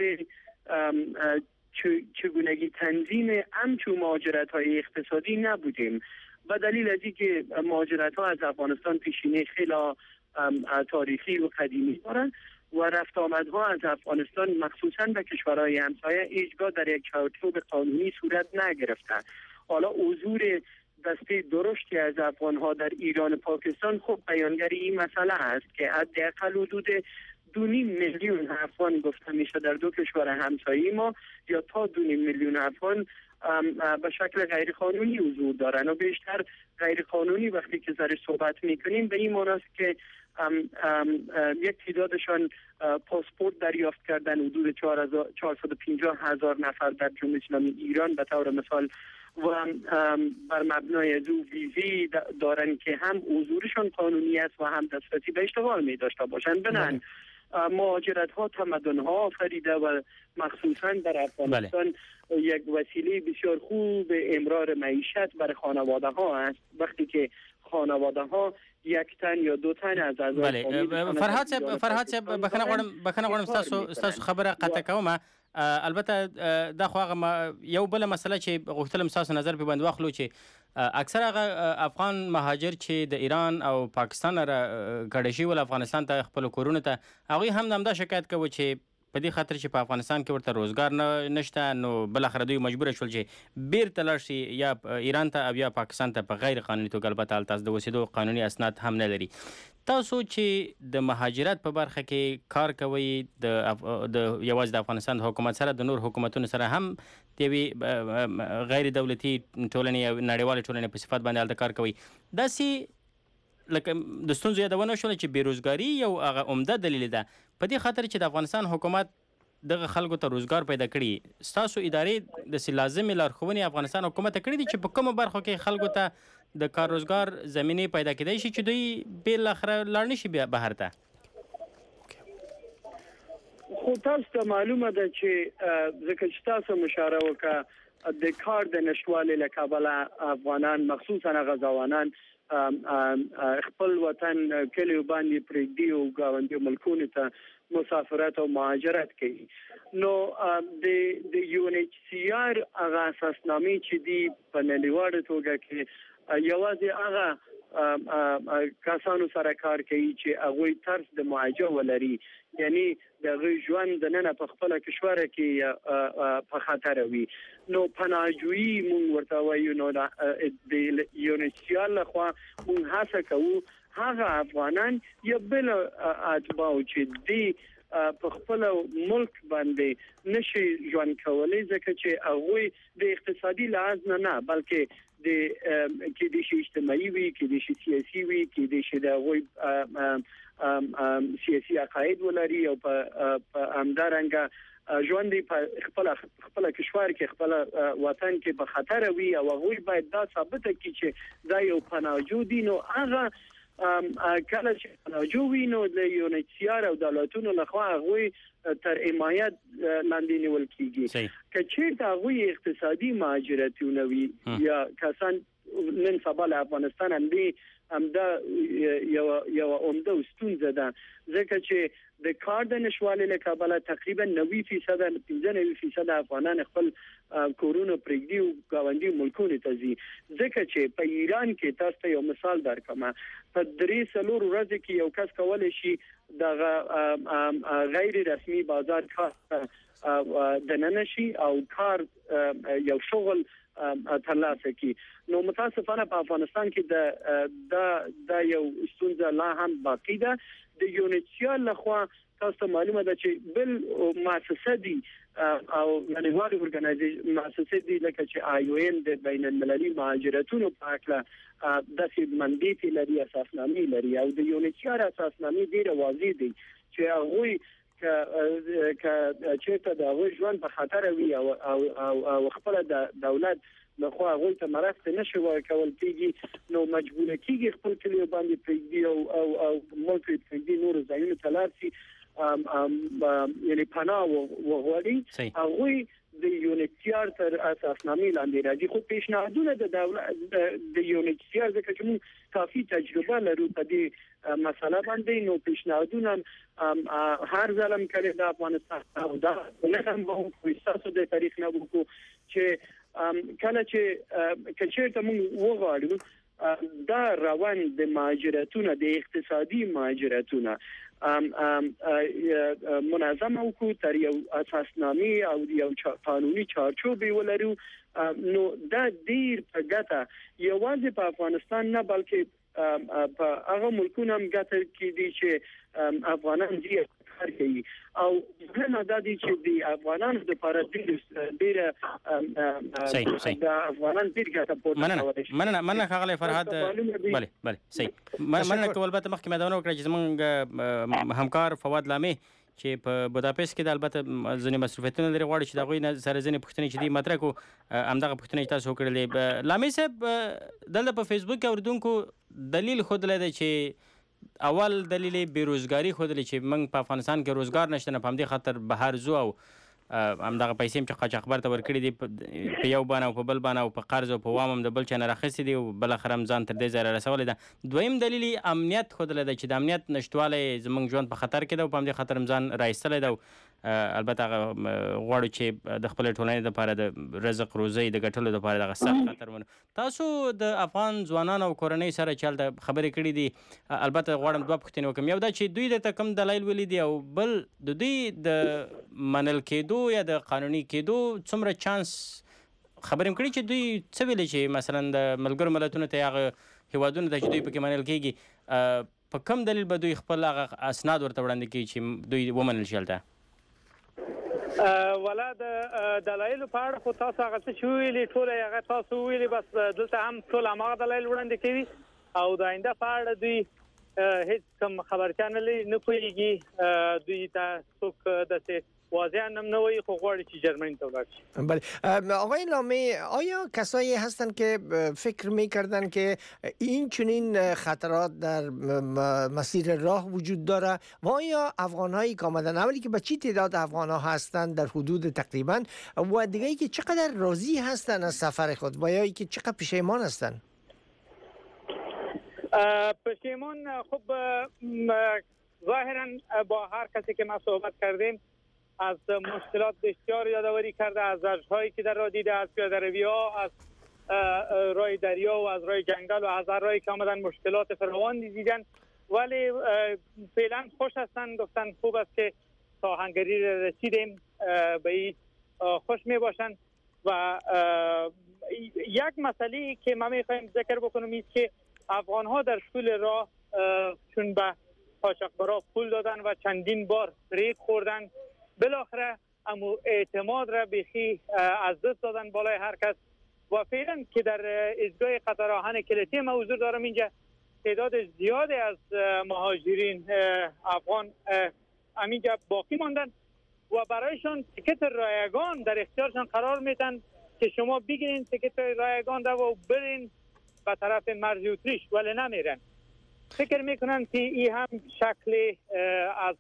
چگونگی تنظیم همچون مهاجرت‌های اقتصادی نبودیم و دلیل از اینکه مهاجرت‌ها از افغانستان پیشینه خیلی تاریخی و قدیمی دارند و رفت آمدها از افغانستان مخصوصا به کشورهای همسایه هیچگاه در یک چارچوب قانونی صورت نگرفته. حالا حضور دسته درشتی از افغانها در ایران و پاکستان خب بیانگر این مسئله است که حداقل حدود 2.5 میلیون افغان گفته میشه در دو کشور همسایه ما یا تا 2.5 میلیون افغان به شکل غیر قانونی حضور دارن و بیشتر غیر قانونی وقتی که سرش صحبت میکنیم به این معنی است که یک تعدادشان پاسپورت دریافت کردن حدود 450,000 نفر در جمهوری اسلامی ایران به طور مثال و بر مبنای از او ویزی دارن که هم حضورشان قانونی است و هم دسترسی به اشتغال می داشته باشند. بنابراین مهاجرت ها تمدن ها آفریده و مخصوصا در افغانستان یک وسیله بسیار خوب امرار معیشت برای خانواده ها است. وقتی که خانواده ها یک تن یا دو تن از اعضای فرهاد صاحب بخنه غواړم تاسو خبره قطع کوم. البته دا خو هغه یو بل مسله چې غوښتلم تاسو نظر په باندې واخلو چې اکثر هغه افغان مهاجر چې د ایران او پاکستان را کډه شي ول افغانستان ته خپل کورونه ته هغه هم دا شکایت کوي چې په دې خاطر چې په افغانستان کې ورته روزګار نشته نو بل اخر دوی مجبور شول چې بیرته لاړ شي یا ایران ته او یا پاکستان ته په غیر قانوني توګه. البته تاسو د وسیدو قانوني اسناد هم نه لري. تاسو چې د مهاجرت په برخه کې کار کوي د یوازې د افغانستان حکومت سره د نور حکومتونو سره هم د غیر دولتي ټولنې او نړیوال ټولنې په صفات باندې کار کوي، داسې لکه د ستونزو یادونه شول چې بیروزګاری یو هغه عمده دلیل ده په دې خاطر چې د افغانستان حکومت دغه خلکو ته روزګار پیدا کړي ستاسو ادارې داسې لازمې لارښوونې افغانستان حکومت ته کړي دي چې په کومو برخو کې خلکو ته د کار روزګار زمینې پیدا کېدای شي چې دوی بالاخره لاړ نه شي بهر ته؟ خو تاسو ته معلومه ده چې ځکه چې تاسو مشاره وکړه د کار د نشوالي له کبله افغانان مخصوصا غزاوانان خپل وطن کلیو باندې پرېږدي او ګاونډي ملکونو ته مسافرت او مهاجرت کوي. نو د UNHCR هغه اساسنامې چې دی په نړیواله توګه کې یوازې هغه کسانو سره کار کوي چې هغوی طرز د معاجه ولري، یعنی د ژوند د نن په خپل کشور کې په خطر وي. نو پناهجویي مونږ ورته وایو. نو د UNHCR لخوا مونږ هڅه کوو هغه افغانان یا بل اتباع چې دی په خپل ملک باندې نشي ژوند کولای، ځکه چې هغه د اقتصادي لحاظ نه بلکې کې د شي اجتماعي وي، کې د شي سیاسي وي، کې د شي د سیاسي عقاید ولري او په همدارنګه ژوند په خپل کشور کې خپل وطن کې په خطر وي او هغه باید دا ثابت کړي چې دا یو پناهجو دي. نو هغه کله چې پناهجو وي نو د UNHCR او دولتونو لخوا هغه تر حمایت لاندې نیول کیږي. که چیرته هغه اقتصادي مهاجرتونه وي یا کسان نن سبا له افغانستان همدا یو عمده ستونزه ده، ځکه چې د کار د نشوالي له کبله تقریبا 90% 95% افغانان خپل کورونه پرېږدي او ګاونډي ملکونو ته ځي. ځکه چې په ایران کې تاسو ته یو مثال درکوم، په 3-4 ورځې کې یو کس کولای شي د غیر رسمي بازار کار د ننشي او کار یو شغل ترلاسه کی. نو متاسفانه په افغانستان کې د یو ستونزه لا هم باقی ده. د UNHCR لخوا تاسو معلومه ده چې بل مؤسسه دي او نړیوالې ورګنایزیشن مؤسسه دي لکه چې IOM د بین المللي مهاجرتونو په اړه د منډیټ لري، اساسنامې لري او د UNHCR اساسنامې ډیره واضح دي چې هغه چې د ژوند په خطر وي او خپل د دولت لخوا هغه ته مرسته نشي ورکول کېږي، نو مجبور کېږي خپل کلیو باندې پرېږدي او ملک پرېږدي نور ځایونو ته لاړ شي، یعنی پناه وغواړي. هغه د UNHCR تر اساسنامې لاندې راځي. خو پیشنهادونه د دولت د UNHCR ځکه چې موږ کافي تجربه لرو په دې مسله باندې، نو پیشنهادونه هر ځلم کړي د افغانستان او دا نه هم په اساسو د تاریخ نه وکړو چې کله چې کچېرته موږ وغواړو دا روان د مهاجرتونه د اقتصادي مهاجرتونه منظم وکړو تر یو اساسنامې او یو قانوني چارچوب ولرو، نو دا ډیر په ګټه یوازې په افغانستان نه بلکې په هغه ملکونو هم ګټه کیږي چې افغانان دې کار کوي. او مهمه دا دي چې د افغانانو لپاره ډیر د افغانان ډیر ګټه پورته مننه ښاغلی فرهاد. بله صحیح مننه کول. البته مخکې مې دا وکړه چې زموږ همکار فواد لامي چې په بوداپست کې د البته ځینې مصروفیتونه لري غواړي چې د هغوی سره ځینې پوښتنې چې دي مطرح کړو، همدغه پوښتنې چې تاسو وکړلې. لامي صاحب دلته په فیسبوک کې اورېدونکو دلیل ښودلی دی چې اول دلیل بیروزګاري ښودلی چې موږ په افغانستان کې روزګار نشته، نه په همدې خاطر بهر ځو او همدغه پیسې هم چې قاچاقبر ته ورکړي دي په یو بانه او په بل بانه او په قرض او په وام هم د بل چا نه راخیستې دي او بالاخره هم ځان تر دې ځایه رارسولی ده. دویم دلیل یې امنیت ښودلی ده چې د امنیت نشتوالی زموږ ژوند په خطر کې ده او په همدې خاطر هم ځان رایستلی ده. البته هغه غواړو چې د خپلې ټولنې دپاره د رزق روزۍ د ګټلو دپاره دغه سخت خطر ونه. تاسو د افغان ځوانانو او کورنۍ سره چې هلته خبرې کړي دي، البته غواړم دوه پوښتنې وکړم. یو دا چې دوی درته کوم دلایل ولیدي او بل د دوی د منل کېدو یا د قانوني کېدو څومره چانس خبرې هم کړي چې دوی څه ویلي چې مثلا د ملګرو ملتونو ته هغه هیوادونو ته چې دوی پکې منل کېږي په کوم دلیل به دوی خپل هغه اسناد ورته وړاندې کوي چې دوی ومنل شي هلته؟ ولا د دلایلو په اړه خو تاسو هغه څه چې ویلي ټول هغه تاسو ویلي، بس دلته هم ټول هماغه دلایل وړاندې کوي او د آینده په اړه دوی هیڅ کوم خبرتیا نه پوهېږي. دوی ته څوک داسې واضح نمنوی خوغواری چی جرمنی تولد شد. بله آقای لامی، آیا کسایی هستند که فکر میکردن که این چنین خطرات در مسیر راه وجود داره و آیا افغانهایی که آمدن اولی که به چی تعداد افغانها هستند در حدود تقریبا و دیگه ای که چقدر راضی هستند از سفر خود و یا ای که چقدر پشیمان هستند؟ پشیمان خب ظاهرا با هر کسی که ما صحبت کردیم از مشکلات بسیار یادآوری کرده، از زجرهایی که در راه دیده، از پیاده‌روی‌ها، از راه دریا و از راه جنگل و از هر راهی که آمدن مشکلات فراوان دیدن، ولی فعلا خوش هستن، گفتن خوب است که تا هنگری رسیدیم، به این خوش می باشن. و یک مسئله که ما میخوایم ذکر بکنم است که افغان ها در طول راه چون به قاچاقبرا پول دادن و چندین بار فریب خوردن، بالاخره امو اعتماد را بیخی از دست دادن بالای هر کس و فعلا که در ایستگاه قطار آهن کلیتی ما حضور دارم اینجا، تعداد زیادی از مهاجرین افغان همینجا باقی ماندن و برایشان تیکت رایگان در اختیارشان قرار میدن که شما بگیرین تیکت رایگان و برین به طرف مرز اتریش، ولی نمیرن. فکر میکنن که این هم شکل از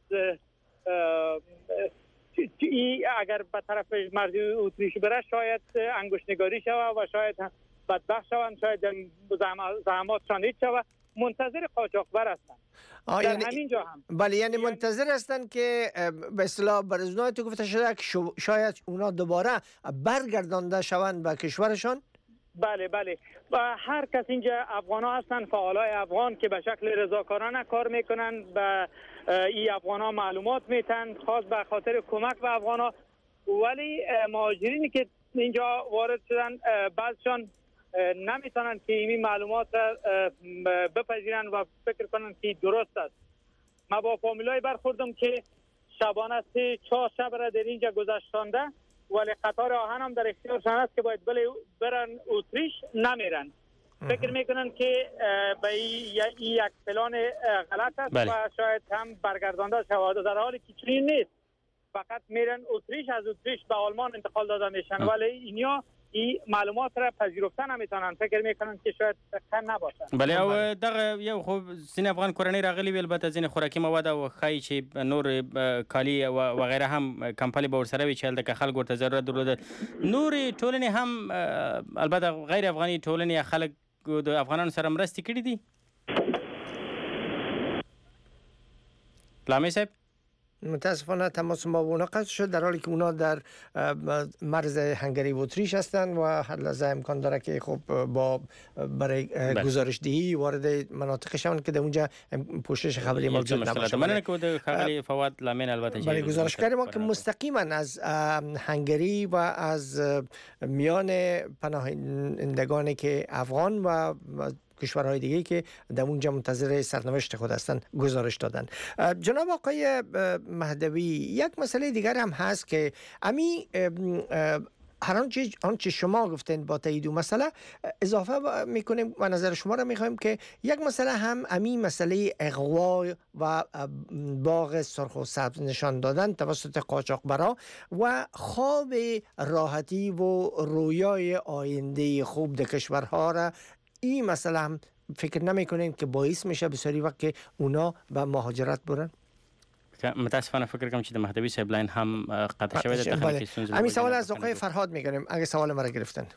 اگر به طرف مرز اتریش بره شاید انگشتنگاری شود و شاید بدبخت شوند، شاید زحماتشان هیچ شود. منتظر قاچاقبر هستند در همینجا هم. بله، یعنی منتظر هستند که به اصطلاح برزنای تو گفته شده که شاید اونا دوباره برگردانده شوند به کشورشان. بله بله، و هر کس اینجا افغان ها هستن، فعالای افغان که به شکل رضاکارانه کار میکنن، به این افغان ها معلومات میتن خاص به خاطر کمک به افغان ها. ولی مهاجرینی که اینجا وارد شدن بعضشان نمیتونن که این معلومات بپذیرن و فکر کنن که درست است. ما با فامیلای برخوردم که شبانه 3-4 شب را در اینجا گذشتانده، ولی قطار آهن هم در اختیارشان است که باید برن اتریش، نمیرن. فکر میکنن که به این یک پلان غلط است و شاید هم برگردانده شود، در حالی که چنین نیست. فقط میرن اتریش، از اتریش به آلمان انتقال داده میشن، ولی اینیا این معلومات را پذیرفته نمیتونن. فکر میکنن که شاید دقیق نباشن. بله، او دغه یو خو سین افغان کورنۍ راغلي ویل البته ځینې خوراکي مواد او خای چې نور کالی و غیره هم کمپنی به ورسره وی چل د خلک ورته ضرورت درلوده. نور ټولنې هم البته غیر افغاني ټولنې خلک د افغانانو سره مرستې کړې دي. لامی صاحب، متاسفانه تماس ما با اونا قطع شد، در حالی که اونا در مرز هنگری و اتریش هستند و هر لحظه امکان داره که خب با برای گزارش دهی وارد مناطق شوند که در اونجا پوشش خبری موجود نباشه. من که خبری فواد لامین البته برای گزارشگر ما که مستقیما از هنگری و از میان پناهندگانی که افغان و کشورهای دیگه که در اونجا منتظر سرنوشت خود هستند گزارش دادن. جناب آقای مهدوی، یک مسئله دیگر هم هست که امی هر آنچه شما گفتین با تایید مسئله اضافه میکنیم و نظر شما را میخوایم که یک مسئله هم امی مسئله اغوا و باغ سرخ و سبز نشان دادن توسط قاچاقبرا و خواب راحتی و رویای آینده خوب در کشورها را، این مسئله هم فکر نمیکنین که باعث میشه بسیاری وقت که اونا به مهاجرت برن؟ متاسفانه فکر کنم چې د مهدوی صاحب لاین هم قطع شوی د تخنیکی ستونزې. همین سوال از آقای فرهاد میگیریم اگه سوال مرا گرفتن.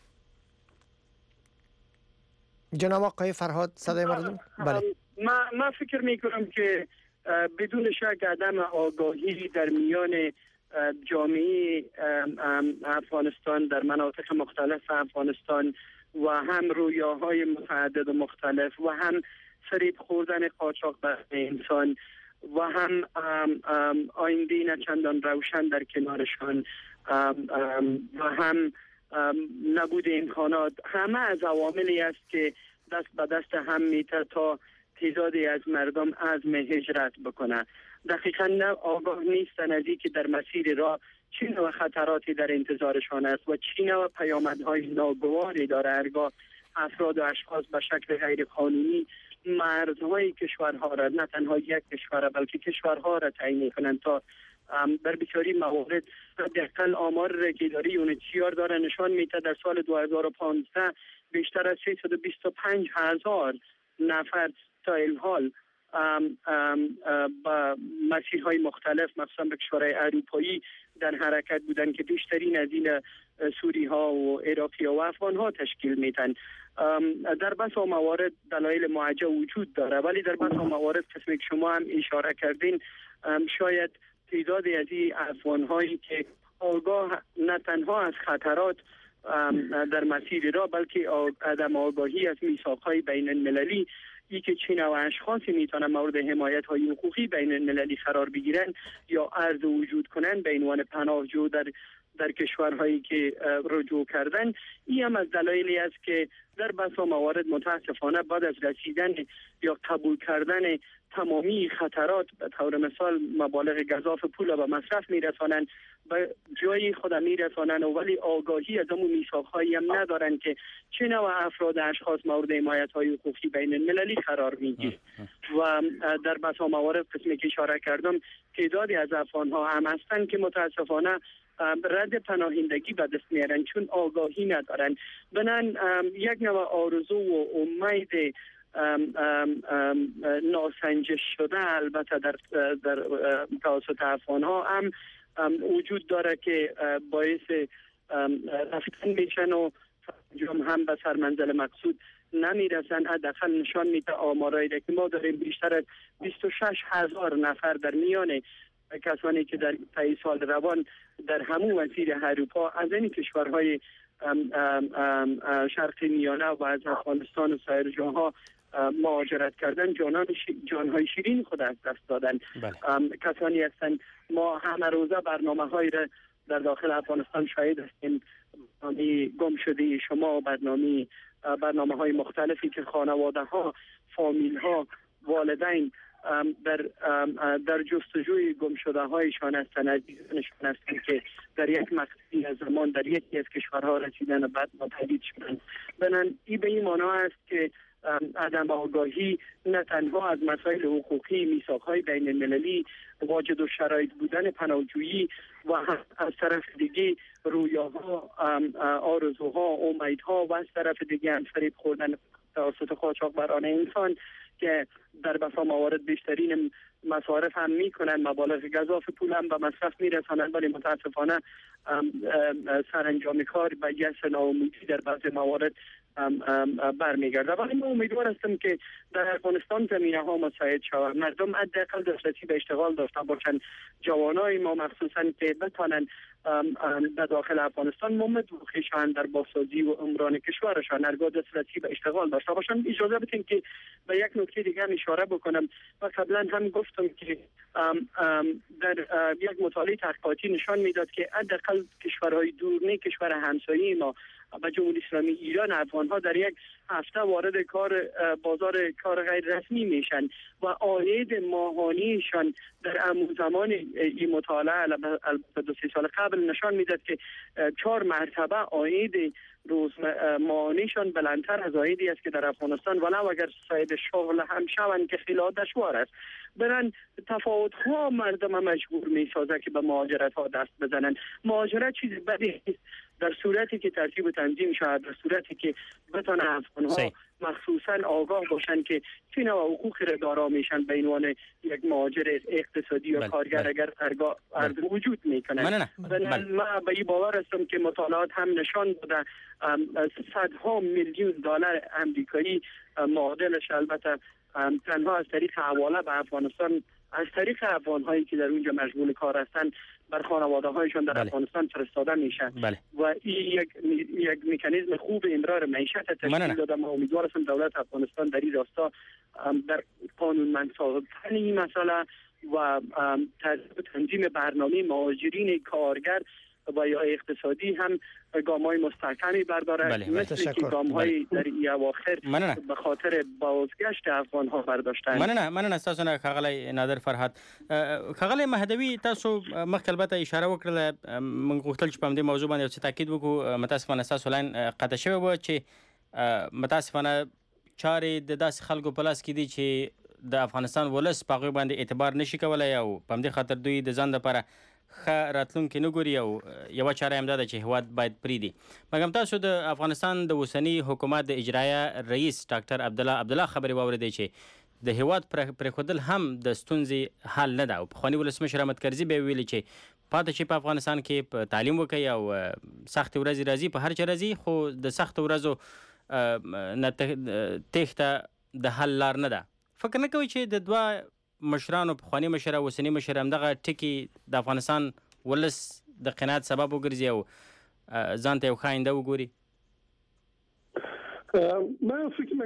جناب آقای فرهاد صدای مردم؟ بله. من فکر میکنم که بدون شک عدم آگاهی در میان جامعه افغانستان در مناطق مختلف افغانستان و هم رویاهای متعدد و مختلف و هم فریب خوردن قاچاق به انسان و هم آینده نه چندان روشن در کنارشان و هم نبود امکانات، همه از عواملی است که دست به دست هم میته تا تعدادی از مردم عزم هجرت بکنه. دقیقا آگاه نیستن از اینکه در مسیر راه چه نوع خطراتی در انتظارشان است و چه نوع پیامدهای ناگواری داره. هرگاه افراد و اشخاص به شکل غیر قانونی مرزهای کشورها را، نه تنها یک کشور بلکه کشورها را تعیین کنند تا در بسیاری موارد حداقل آمار که اداره یونیسیار داره نشان میده در سال 2015 بیشتر از 325,000 نفر تا الحال با مسیرهای مختلف مخصوصا به کشورهای اروپایی در حرکت بودن که بیشترین از این سوری ها و عراقی ها و افغان ها تشکیل میدن. در بسا موارد دلایل معجه وجود داره، ولی در بسا موارد قسمی که شما هم اشاره کردین شاید تعدادی از این افغان هایی که آگاه نه تنها از خطرات در مسیر را بلکه عدم آگاهی از میثاق‌های بین المللی ای که چه نوع اشخاصی میتونن مورد حمایت های حقوقی بین المللی قرار بگیرن یا عرض وجود کنن به عنوان پناهجو در کشورهایی که رجوع کردن، این هم از دلایلی است که در بسا موارد متاسفانه بعد از رسیدن یا قبول کردن تمامی خطرات به طور مثال مبالغ گزاف پول به مصرف میرسانند به جای خود میرسانند ولی آگاهی از اون میثاق‌هایی هم ندارن که چه نوع افراد اشخاص مورد حمایت‌های حقوقی بین المللی قرار میگیرند و در بسا موارد قسمی که اشاره کردم تعدادی از افغان‌ها هم هستند که متاسفانه رد پناهندگی به دست میارن چون آگاهی ندارن. بنان یک نوع آرزو و امید ناسنجش شده البته در توسط افغان ها هم وجود داره که باعث رفتن میشن و هم به سرمنزل مقصود نمیرسن. حداقل نشان میده آمارایی که ما داریم بیشتر از 26,000 نفر در میان کسانی که در طی سال روان در همون مسیر اروپا از این کشورهای شرق میانه و از افغانستان و سایر جاها مهاجرت کردن جانهای شیرین خود از دست دادن. کسانی هستند ما همه روزه برنامه‌هایی را در داخل افغانستان شاهد هستیم، برنامه گم شده شما، برنامه‌های مختلفی که خانواده ها، فامیل ها، والدین در جستجوی گم شده هایشان هستند، عزیزانشان هستند که در یک مقطعی از زمان در یکی از کشورها رسیدن و بعد متحد شدند. بنابراین این به این معنا است که عدم آگاهی نه تنها از مسائل حقوقی، میثاق‌های بین المللی، واجد و شرایط بودن پناهجویی و از طرف دیگه رویاها، آرزوها، امیدها و از طرف دیگه هم فریب خوردن توسط قاچاقبران انسان که در بسا موارد بیشترین مصارف هم میکنن، مبالغ گزاف پول هم به مصرف میرسانند ولی متاسفانه سرانجام کار به یأس ناامیدی در بعضی موارد برمیگرده. ولی من امیدوار هستم که در افغانستان زمینه ها مساعد شود، مردم حداقل دسترسی به اشتغال داشته باشند، جوانای ما مخصوصا که بتوانند در داخل افغانستان ممدوخشان در بازسازی و عمران کشورشان هرگاه دسترسی به اشتغال داشته باشند. اجازه بدین که به یک نکته دیگه هم اشاره بکنم و قبلا هم گفتم که در یک مطالعه تحقیقاتی نشان میداد که حداقل کشورهای دور کشور همسایه ما و جمهوری اسلامی ایران افغان‌ها در یک هفته وارد بازار کار غیر رسمی میشن و عاید ماهانیشان در همون زمان این مطالعه البته 2-3 سال قبل نشان میداد که 4 مرتبه عاید روز ماهانیشان بلندتر از عایدی است که در افغانستان ولو اگر صاحب شغل هم شوند که خیلی دشوار است. برن تفاوت ها مردم مجبور میسازه که به مهاجرت ها دست بزنن. مهاجرت چیز بدی نیست در صورتی که ترتیب و تنظیم شود، در صورتی که بتونه افغان‌ها مخصوصا آگاه باشن که چه نوع حقوقی را دارا میشن به عنوان یک مهاجر اقتصادی یا کارگر اگر عرض وجود میکنه. من به این باور هستم که مطالعات هم نشان داده صدها میلیون دلار امریکایی معادلش البته تنها از طریق حواله به افغانستان از طریق افغان‌هایی که در اونجا مشغول کار هستند بر خانواده هایشان در افغانستان فرستاده میشن و این یک مکانیزم خوب امرار معیشت تشکیل داده. ما امیدوار هستم دولت افغانستان در این راستا در قانونمند ساختن این مسئله و تنظیم برنامه مهاجرین کارگر و یا اقتصادی هم گام‌های مستحکمی برداره مثل که گام‌های در این اواخر به خاطر بازگشت افغان‌ها برداشتن. مننه استاسو خاغلی نادر فرهاد. خاغلی مهدوی تاسو مخکې البته اشاره وکړه من غوښتل چې په دې موضوع باندې څه تاکید وکړو. متاسفانه استاسو لاین قطع شوی و چې متاسفانه چارې د داسې خلکو په لاس کې دي چې د افغانستان ولس په هغوی باندې اعتبار نشي کولی او په همدې خاطر دوی د ځان لپاره ښه راتلونکي نه ګوري او یوه چاره یې همدا ده چې هېواد باید پرېږدي. مګر تاسو د افغانستان د اوسني حکومت د اجرایه رئیس ډاکټر عبدالله خبرې واورېدی چې د هېواد پرېښودل هم د ستونزې حل نه ده او پخواني ولسمشر احمد کرزي بیا ویلي چې پاتې شي په افغانستان کې په تعلیم وکړي او سختې ورځې راځي، په هر چا راځي، خو د سختو ورځو نه تېښته د حل لار نه ده. فکر نه کوئ چې د دوه مشرانو پخواني مشر او اوسني مشر همدغه ټکي د افغانستان ولس د قناعت سبب وګرځي او ځان ته یو ښه آینده وګوري؟ من فکر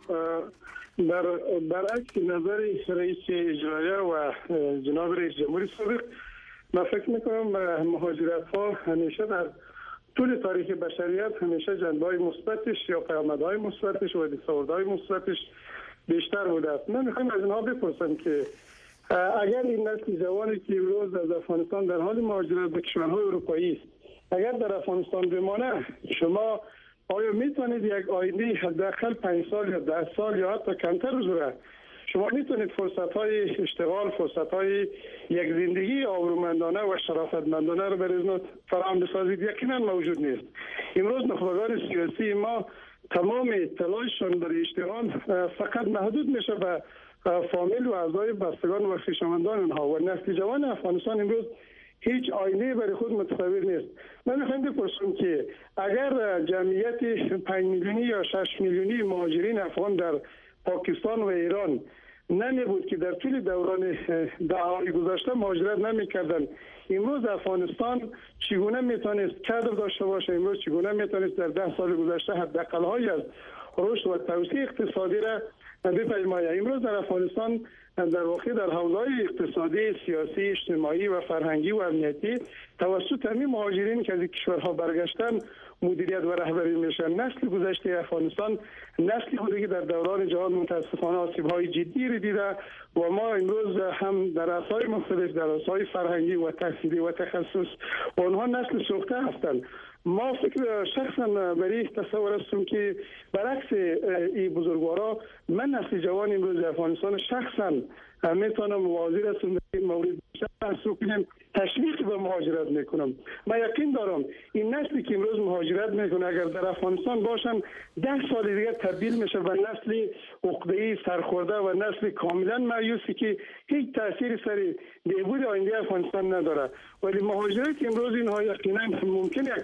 میکنم برعکس نظر رئیس اجرایه و جناب رئیس جمهوری سابق، من فکر میکنم مهاجرت ها همیشه در طول تاریخ بشریت همیشه جنبه‌های مثبتش یا پیامدهای مثبتش و دستاوردهای مثبتش بیشتر بوده است. من میخوام از اینها بپرسم که اگر این نسل جوانی که امروز از افغانستان در حال مهاجرت به کشورهای اروپایی است، اگر در افغانستان بمانه، شما آیا میتونید یک آینده حداقل 5 سال یا 10 سال یا حتی کمتر بذاره؟ شما میتونید فرصت‌های اشتغال، فرصت‌های یک زندگی آبرومندانه و شرافتمندانه رو برای فراهم بسازید؟ یقینا موجود نیست. امروز نخبگان سیاسی ما تمام تلاششان برای اشتغال فقط محدود میشه به فامیل و اعضای بستگان و خویشاوندان اونها و نسل جوان افغانستان امروز هیچ آینه برای خود متصور نیست. من میخوام بپرسم که اگر جمعیت 5 میلیونی یا 6 میلیونی مهاجرین افغان در پاکستان و ایران نمی بود که در طول دوران دهه‌های گذشته مهاجرت نمی‌کردند، امروز افغانستان چگونه میتونست کادر داشته باشه؟ امروز چگونه میتونست در 10 سال گذشته حداقل‌هایی از رشد و توسعه اقتصادی را بپیماید؟ امروز در افغانستان در واقع در حوزه‌های اقتصادی، سیاسی، اجتماعی و فرهنگی و امنیتی توسط همین مهاجرین که از کشورها برگشتن مدیریت و رهبری میشن. نسل گذشته افغانستان نسلی بوده که در دوران جهان متاسفانه آسیب‌های جدی را دیده و ما امروز هم در عرصه‌های مختلف، در عرصه‌های فرهنگی و تحصیلی و تخصص و اونها نسل سوخته هستند. ما فکر شخصا برای تصور هستم که برعکس این بزرگوارا، من نسل جوان امروز افغانستان شخصا میتونم واضح هستم در این مورد کنیم، تشویق به مهاجرت میکنم. من یقین دارم این نسلی که امروز مهاجرت میکنه اگر در افغانستان باشن 10 سال دیگه تبدیل میشه به نسل عقده‌ای سرخورده و نسل کاملا مایوسی که هیچ تأثیری سر بهبود آینده افغانستان نداره. ولی مهاجرت امروز اینها یقینا ممکن یک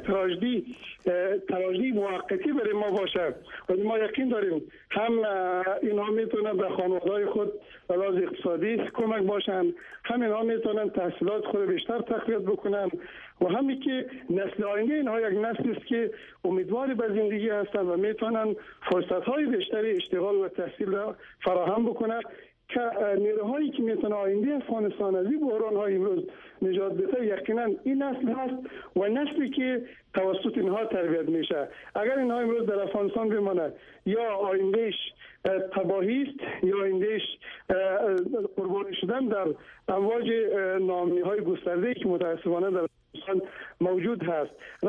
تراژدی موقتی برای ما باشه، ولی ما یقین داریم هم اینها میتونن به خانواده‌های خود به لحاظ اقتصادی کمک باشن، هم اینها میتونن تحصیلات خود بیشتر تقویت بکنن و همین که نسل آینده اینها یک نسل است که امیدوار به زندگی هستند و میتونن فرصت‌های بیشتری اشتغال و تحصیل را فراهم بکنن که نیروهایی که میتونه آینده افغانستان از این بحران‌های امروز نجات بده یقینا این نسل هست و نسلی که توسط اینها تربیت میشه. اگر اینها امروز در افغانستان بمانه یا آیندهش تباهی است یا آیندهش قربانی شدن در امواج ناامنی‌های گسترده‌ای که متأسفانه در افغانستان موجود هست.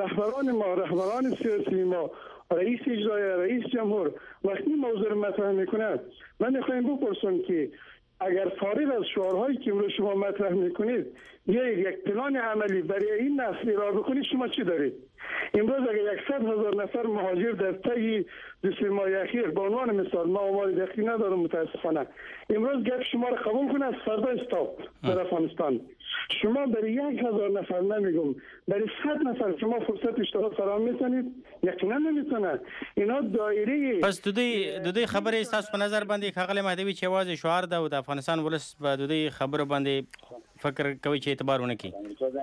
رهبران سیاسی ما، رئیس اجرایی، رئیس جمهور وقتی موضوع رو مطرح میکنه، من میخوایم بپرسم که اگر فارغ از شعارهایی که امروز شما مطرح میکنید یک پلان عملی برای این نسل ارائه بکنید، شما چی دارید؟ امروز اگر 100,000 نفر مهاجر در طی 2 ماه اخیر به عنوان مثال، ما آمار دقیق ندارم متاسفانه، امروز گپ شما رو قبول کنه از فردا استاپ در افغانستان، شما برای 1,000 نفر نمیگم برای 100 نفر شما فرصت اشتغال فراهم میکنید؟ یقینا نمیتونه. اینا دایره پس دوی خبرې تاسو په نظر باندې ښاغلی مهدوي چې یوازې شعار ده او د افغانستان ولس په دوی خبرو باندې فکر کوي چې اعتبار ونه کړي؟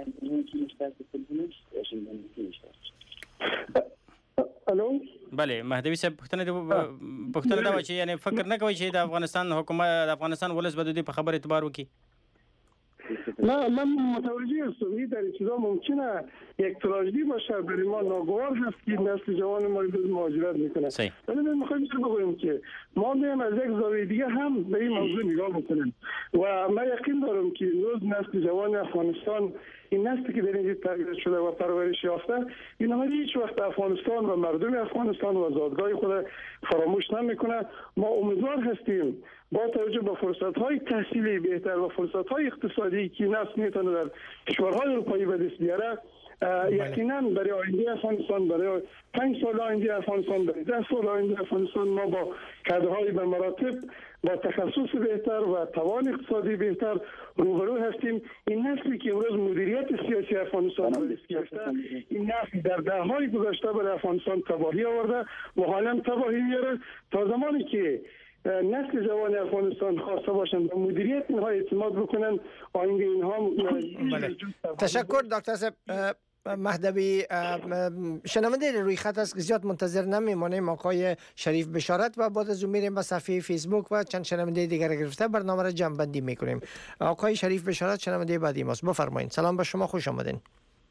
الو بله مهدوي صاحب پوښتنه دا وه چې یعنی فکر نه کوي چې د افغانستان حکومت د افغانستان ولس به د دوی په خبر اعتبار وکړي؟ نه، من متوجه هستم این در ابتدا ممکنه یک تراژدی باشه، برای ما ناگوار هست که نسل جوان ما امروز مهاجرت میکنه، ولی من میخوایم بگویم که ما میایم از یک زاویه دیگه هم به این موضوع نگاه بکنیم و من یقین دارم که امروز نسل جوان افغانستان، این نسلی که در اینجا تربیت شده و پرورش یافته، اینها هیچ وقت افغانستان و مردم افغانستان و زادگاه خود فراموش نمیکنه. ما امیدوار هستیم با توجه به فرصت‌های تحصیلی بهتر و فرصت‌های اقتصادی که نفس میتونه در کشورهای اروپایی به دست بیاره، یقینا برای آینده افغانستان، برای 5 سال آینده افغانستان، برای 10 سال آینده افغانستان ما با کادرهای به مراتب با تخصص بهتر و توان اقتصادی بهتر روبرو هستیم. این نسلی که امروز مدیریت سیاسی افغانستان رو دست گرفته، این نسل در دهه‌های گذشته برای افغانستان تباهی آورده و حالا تباهی میاره. تا زمانی که نسل جوان افغانستان خواسته باشند و مدیریت اینها اعتماد بکنن، آینده اینها تشکر دکتر صاحب مهدوی. شنونده روی خط است که زیاد منتظر نمیمانیم، آقای شریف بشارت، و بعد از اون میریم به صفحه فیسبوک و چند شنونده دیگر گرفته برنامه را جمع بندی میکنیم. آقای شریف بشارت شنونده بعدی ماست، بفرمایید. سلام به شما، خوش آمدین.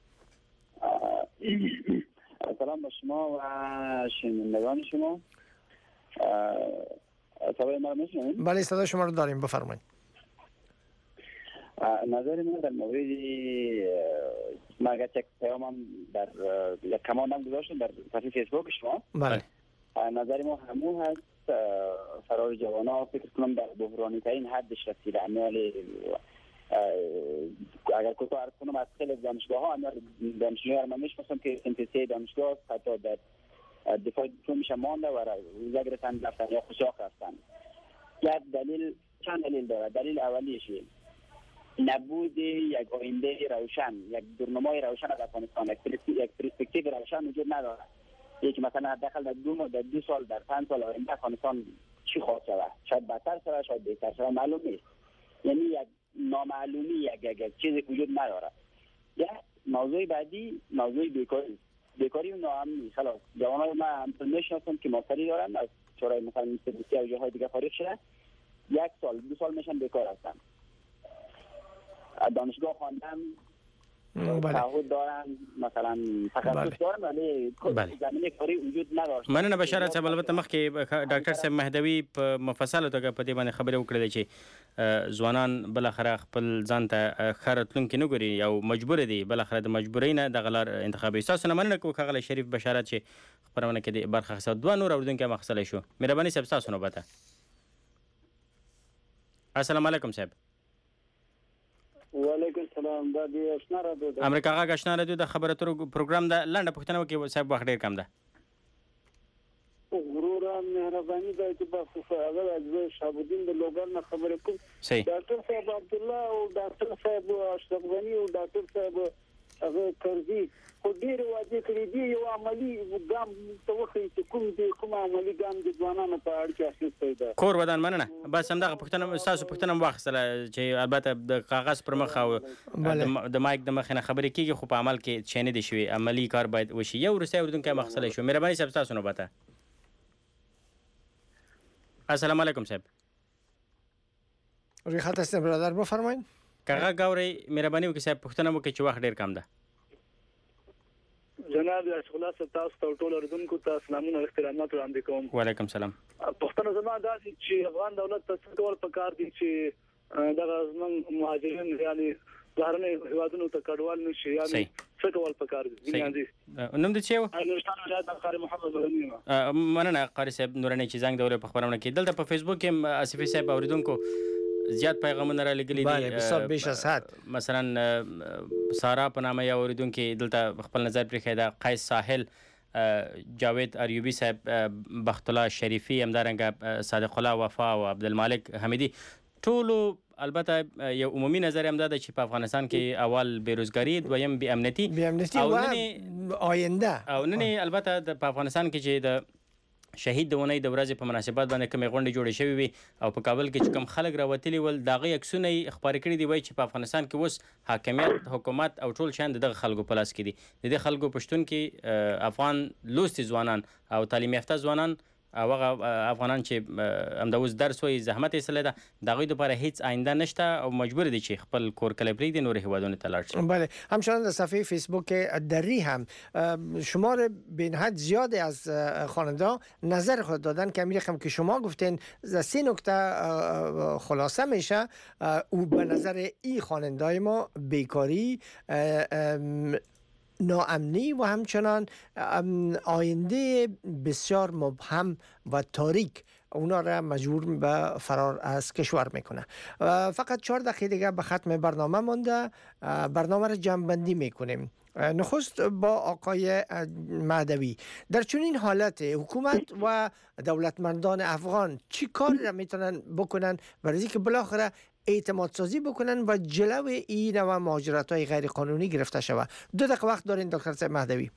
سلام به شما و شنوندگان شما. صدای ما میشنوید؟ بله صدای شما رو داریم، بفرمایید. نظر من در مورد مگه پیامم در کمانم گذاشتم در صفحه فیسبوک شما. بله. نظر ما همون هست، فرار جوانا فکر کنم در بحرانی ترین حدش رسیده. اگر کوتاه عرض کنم، از خیلی دانشگاه ها دانشجویان من میشناسم که انتسای دانشگاه حتی در دفاع دیپلمش مانده و روزه گرفتن رفتن یا خوشاق رفتن. چند دلیل داره. دلیل اولیش نبود یک آینده روشن، یک دورنمای روشن از افغانستان، یک پرسپکتیو روشن وجود نداره. یکی مثلا داخل در 2 سال در 5 سال آینده افغانستان چی خواهد شود؟ شاید بدتر شود، شاید بهتر شود، معلوم نیست. یعنی یک نامعلومی، یک چیزی وجود نداره. یک موضوع بعدی موضوع بیکاری و ناامنی. خلاص جوانای ما هم میشناسم که ماستری دارن، از شورای مثلا میسترسی و جاهای دیگه فارغ شدن، 1 سال 2 سال میشن بیکار هستن. دانشگاه خواندن، تعهد دارن، مثلا تخصص دارن، ولی زمینه کاری وجود نداره. مننه بشارت صاحب. البته مخکې ډاکټر صاحب مهدوي په مفصله توګه په دې باندې خبرې وکړې چې ځوانان بالاخره خپل ځان ته ښه راتلونکی نه ګوري او مجبور دي بالاخره د مجبورۍ نه دغه لار انتخابوي. ستاسو نه مننه کوو ښاغلی شریف بشارت چې خپرونه کې د برخه اخیسته. 2 نور اورېدونکي هم اخیستلی شو. مهرباني صاحب ستاسو نوبت ده. السلام علیکم صاحب. وعلیکم السلام. دا د اشنا رادیو د امریکا غږ اشنا رادیو د خبرو اترو پروګرام ده. لنډه پوښتنه وکړئ صاحب، وخت ډېر کم ده. غرور مهرباني ده چې بس هغه د شهابالدین د لوګر نه خبرې کوم. ډاکټر صاحب عبدالله او ډاکټر صاحب اشرف غنی او ډاکټر صاحب هغه کرزي خو ډېر واجب کړی دی یو عملی ګام توخی چې کوم عملی ګام د ځوانانو په اړه کې اخیستی ده. کور ودان مننه. بس همدغه پوښتنه ستاسو پوښتنه واخیستله چې البته د کاغذ پر مخ او د مایک د مخ نه خبرې کیږي، خو په عمل کې چې نه دي شوي. عملی کار باید وشي. یو وروستی اورېدونکی هم اخیستلی شو. مهرباني صاحب ستاسو نوبت ده. السلام علیکم صاحب. روی خط هستیم برادر، بفرمایید. که غږ اورئ مهرباني وکړئ صاحب، پوښتنه وکړئ چې وخت ډېر کم ده. جناب اشغلا تاسو ته ټول اردوونکو ته سلامونه او احترامات وړاندې کوم. وعلیکم سلام. پښتنه زما دا چې افغان دولت ته څه ډول پکار دي چې دغه زموږ مهاجرین یعنی بهرنۍ هیوادونو ته کډوال نشي، یعنی څه ډول پکار دي؟ نوم دې څه و؟ نورستان ولایت قاری محمد غنی. مننه قاری صاحب نورنۍ چې زنګ د اورې په خبرونه کې. دلته په فیسبوک کې آصفي صاحب اوریدونکو زیات پیغامونه را لګلي دي. بله بیش از حد. مثلا سارا په نامه یو اوریدونکي دلته خپل نظر پرېښی ده. قیس ساحل، جاوید اریوبی صاحب، بخت الله شریفی، همدارنګه صادق الله وفا او عبدالمالک حمیدي، ټولو البته یو عمومي نظر هم دا ده چې په افغانستان کې اول بیروزګاري، دویم بې امنیتي و آینده او نن البته په افغانستان کې چې د شهید د ونې د ورځې په مناسبت باندې کومې غونډې جوړې شوې وي او په کابل کې چې کوم خلک راوتلي ول د هغې عکسونه یې خپاره کړي دي، وایي چې په افغانستان کې اوس حاکمیت، حکومت او ټول شیان د دغه خلکو په لاس کې دي. د دې خلکو په شتون کې افغان لوستي ځوانان او تعلیم یافته ځوانان او هغه افغانان چې همدا اوس درس وایي، زحمت یې ایستلی ده، د هغوی دپاره هیڅ آینده نشته او مجبور دي چې خپل کور کلی پرېږدي، نورو هیوادونو ته لاړ شي. بله. همچنان در صفحه فیسبوک دری هم شمار بین‌حد زیادی از خواننده نظر خود دادن که می‌رخم که شما گفتین از 3 نکته خلاصه میشه. او به نظر این خواننده‌های ما بیکاری، ناامنی و همچنان آینده بسیار مبهم و تاریک اونا را مجبور به فرار از کشور میکنه. فقط 4 دقیقه دیگه به ختم برنامه مونده. برنامه را جمع‌بندی میکنیم. نخست با آقای مهدوی، در چنین حالت حکومت و دولتمندان افغان چی کار را میتونن بکنن برای اینکه بالاخره اعتماد سازی بکنن و جلو این و مهاجرت های غیر قانونی گرفته شود؟ 2 دقیقه وقت دارین دکتر صاحب مهدوی.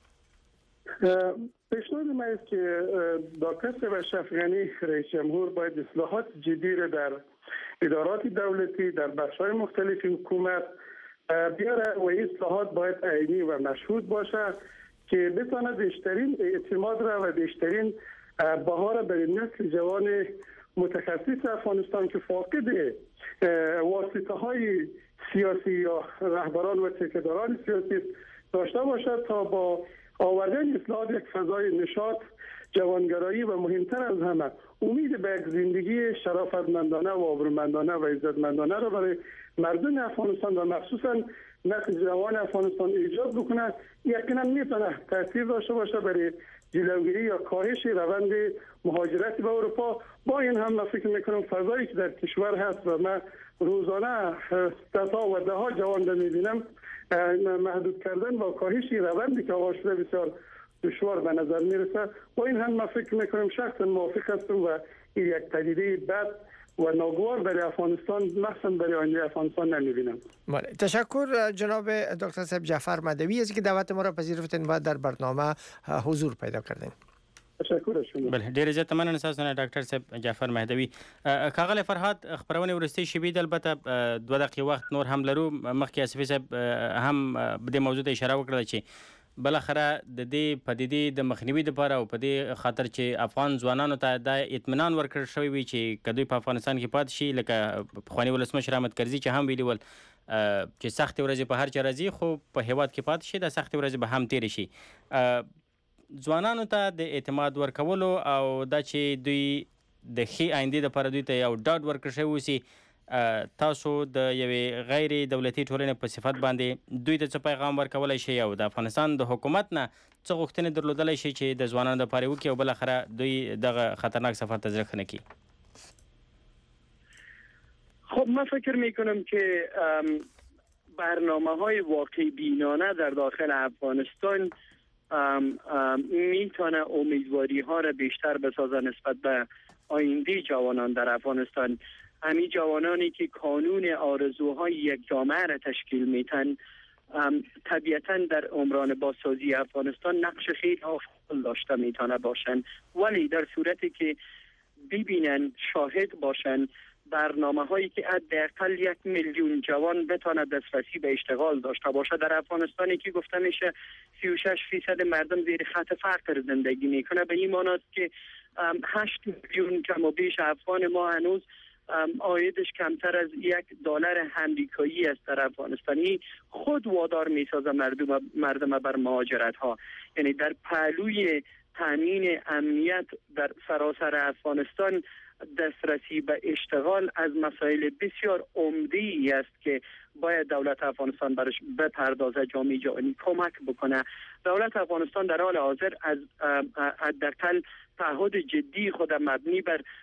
پیشنهاد من است که دکتر صاحب اشرف غنی رئیس جمهور باید اصلاحات جدی را در ادارات دولتی در بخش‌های مختلف حکومت بیاره و اصلاحات باید عینی و مشهود باشه که بتونه بیشترین اعتماد را و بیشترین بها را برای نسل جوان متخصص افغانستان که فاقد واسطه های سیاسی یا رهبران و ټیکه‌داران سیاسی داشته باشد تا با آوردن اصلاحات یک فضای نشاط، جوانگرایی و مهمتر از همه امید به یک زندگی شرافتمندانه و آبرومندانه و عزتمندانه را برای مردم افغانستان و مخصوصا نسل جوان افغانستان ایجاد بکنه، یقینا میتونه تاثیر داشته باشه برای جلوگیری یا کاهش روند مهاجرت به اروپا. با این هم من فکر میکنم فضایی که در کشور هست و من روزانه صدها و دهها جوان را میبینم، محدود کردن با کاهش روندی که آغاز شده بسیار دشوار به نظر میرسه. با این هم من فکر میکنم شخصا موافق هستم و این یک پدیده بد و ناگوار برای افغانستان، مثلا برای آینده افغانستان نمیبینم. تشکر جناب دکتر صاحب جعفر مهدوی از که دعوت ما را پذیرفتین و در برنامه حضور پیدا کردین. تشکر از شما. بله، ډیر زیات مننه تاسو نه ډاکټر صاحب جعفر مهدوی. کاغل فرهاد خبرونه ورستي شبید البته 2 دقیقې وخت نور هم لرو. مخکې اسفي صاحب هم په دې موضوع ته اشاره وکړه چې بل اخره د دې پدیدې د مخنیوي لپاره او په دې خاطر چې افغان ځوانانو ته د اطمینان ورکړل شوی وي چې کدوې په افغانستان کې پات شي، لکه پخوانی ولسمشر احمد کرزي چې هم ویلي ول چې سخت ورځې په هر چا راځي خو په هیواد کې پات شي، د سخت ورځې به هم تیر شي. ځوانانو ته د اعتماد ورکولو او دا چې دوی د ښې آیندې لپاره دوی ته یو ډاډ ورکړل شوی اوسي، تاسو د یوې غیر دولتي ټولنې په صفت باندې دوی ته څه پیغام ورکولی شي او د افغانستان د حکومت نه څه غوښتنې درلودلی شي چې د ځوانانو دپاره وکړي او بالاخره دوی دغه خطرناک سفر ته زړه ښه نه کړي؟ خب من فکر میکنم که برنامه‌های واقع بینانه در داخل افغانستان میتونه امیدواری ها را بیشتر بسازه نسبت به آینده جوانان در افغانستان. همین جوانانی که کانون آرزوهای یک جامعه را تشکیل میتن طبیعتا در عمران بازسازی افغانستان نقش خیلی فعال داشته میتونه باشن، ولی در صورتی که ببینن، شاهد باشن برنامه هایی که حداقل 1 میلیون جوان بتونه دسترسی به اشتغال داشته باشه. در افغانستانی که گفته میشه 36% مردم زیر خط فقر زندگی میکنه، به این معنی است که 8 میلیون کم و بیش افغان ما هنوز عایدش کمتر از $1 امریکایی است در افغانستانی. خود وادار میسازه مردم بر مهاجرت ها. یعنی در پهلوی تامین امنیت در سراسر افغانستان دسترسی به اشتغال از مسائل بسیار عمده‌ای است که باید دولت افغانستان برش بپردازه، جامعه جهانی کمک بکنه. دولت افغانستان در حال حاضر از حداقل تعهد جدی خود مبنی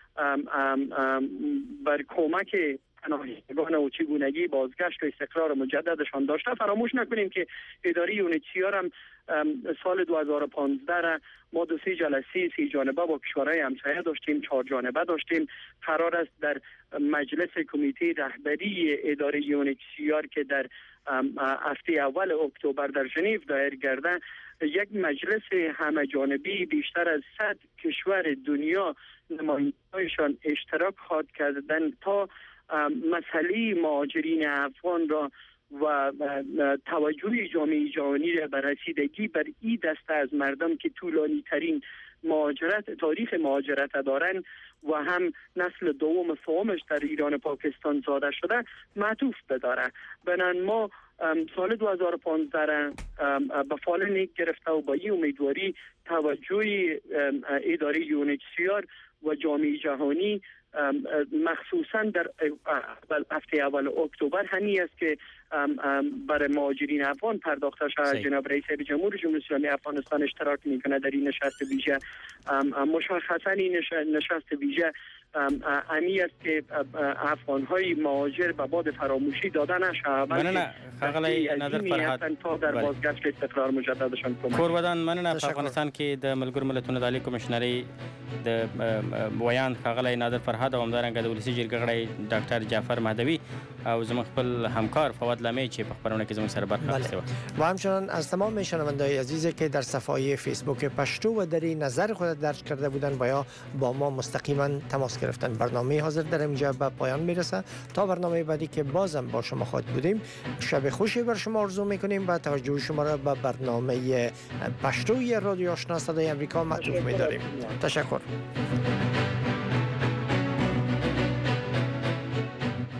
بر کمک پناهجویان و چگونگی بازگشت و استقرار مجددشان داشته. فراموش نکنیم که اداره یونیسیار هم سال 2015 ما 2 جلسه 3 جانبه با کشورهای همسایه داشتیم، 4 جانبه داشتیم. قرار است در مجلس کمیته رهبری اداره یونیسیار که در هفته اول اکتبر در ژنو دایر گرده، یک مجلس همه جانبی بیشتر از 100 کشور دنیا نمایندگانشان اشتراک خواهد کردن تا مسئله مهاجرین افغان را و توجه جامعه جهانی را بر رسیدگی بر این دسته از مردم که طولانی ترین تاریخ مهاجرت دارند و هم نسل دوم سومش در ایران و پاکستان زاده شده معطوف بداره. بنابراین ما سال 2015 به فال نیک گرفته و با این امیدواری توجه اداره یونیسیار و جامعه جهانی مخصوصا در هفته اول اکتبر همین است که برای مهاجرین افغان پرداخته شود. جناب رئیس جمهور جمهوری اسلامی افغانستان اشتراک میکنه در این نشست ویژه. مشخصا این نشست ویژه امی است که افغان‌های مهاجر به باد فراموشی داده نشود. مننه خغلی نادر فرهاد تا در بازگشت استقرار مجددشان کمک. کورودان مننه په افغانستان کې د ملګرو ملتونو د عالی کمشنري د ویان خغلی نادر فرهاد او همدارنګه د ولسی جرګې غړی ډاکټر جعفر مهدوی او زموږ خپل همکار فواد لمی چې په خبرونه کې زموږ سره برخه اخیسته و همچنان از تمام شنونده‌های عزیزی که در صفحه فیسبوک پشتو و در نظر خود درج کرده بودند با ما مستقیما تماس گرفتن. برنامه حاضر در اینجا به پایان میرسه. تا برنامه بعدی که بازم با شما خواهد بودیم، شب خوشی بر شما آرزو میکنیم و توجه شما را به برنامه پشتوی رادیو آشنا صدای آمریکا معطوف می‌داریم. تشکر.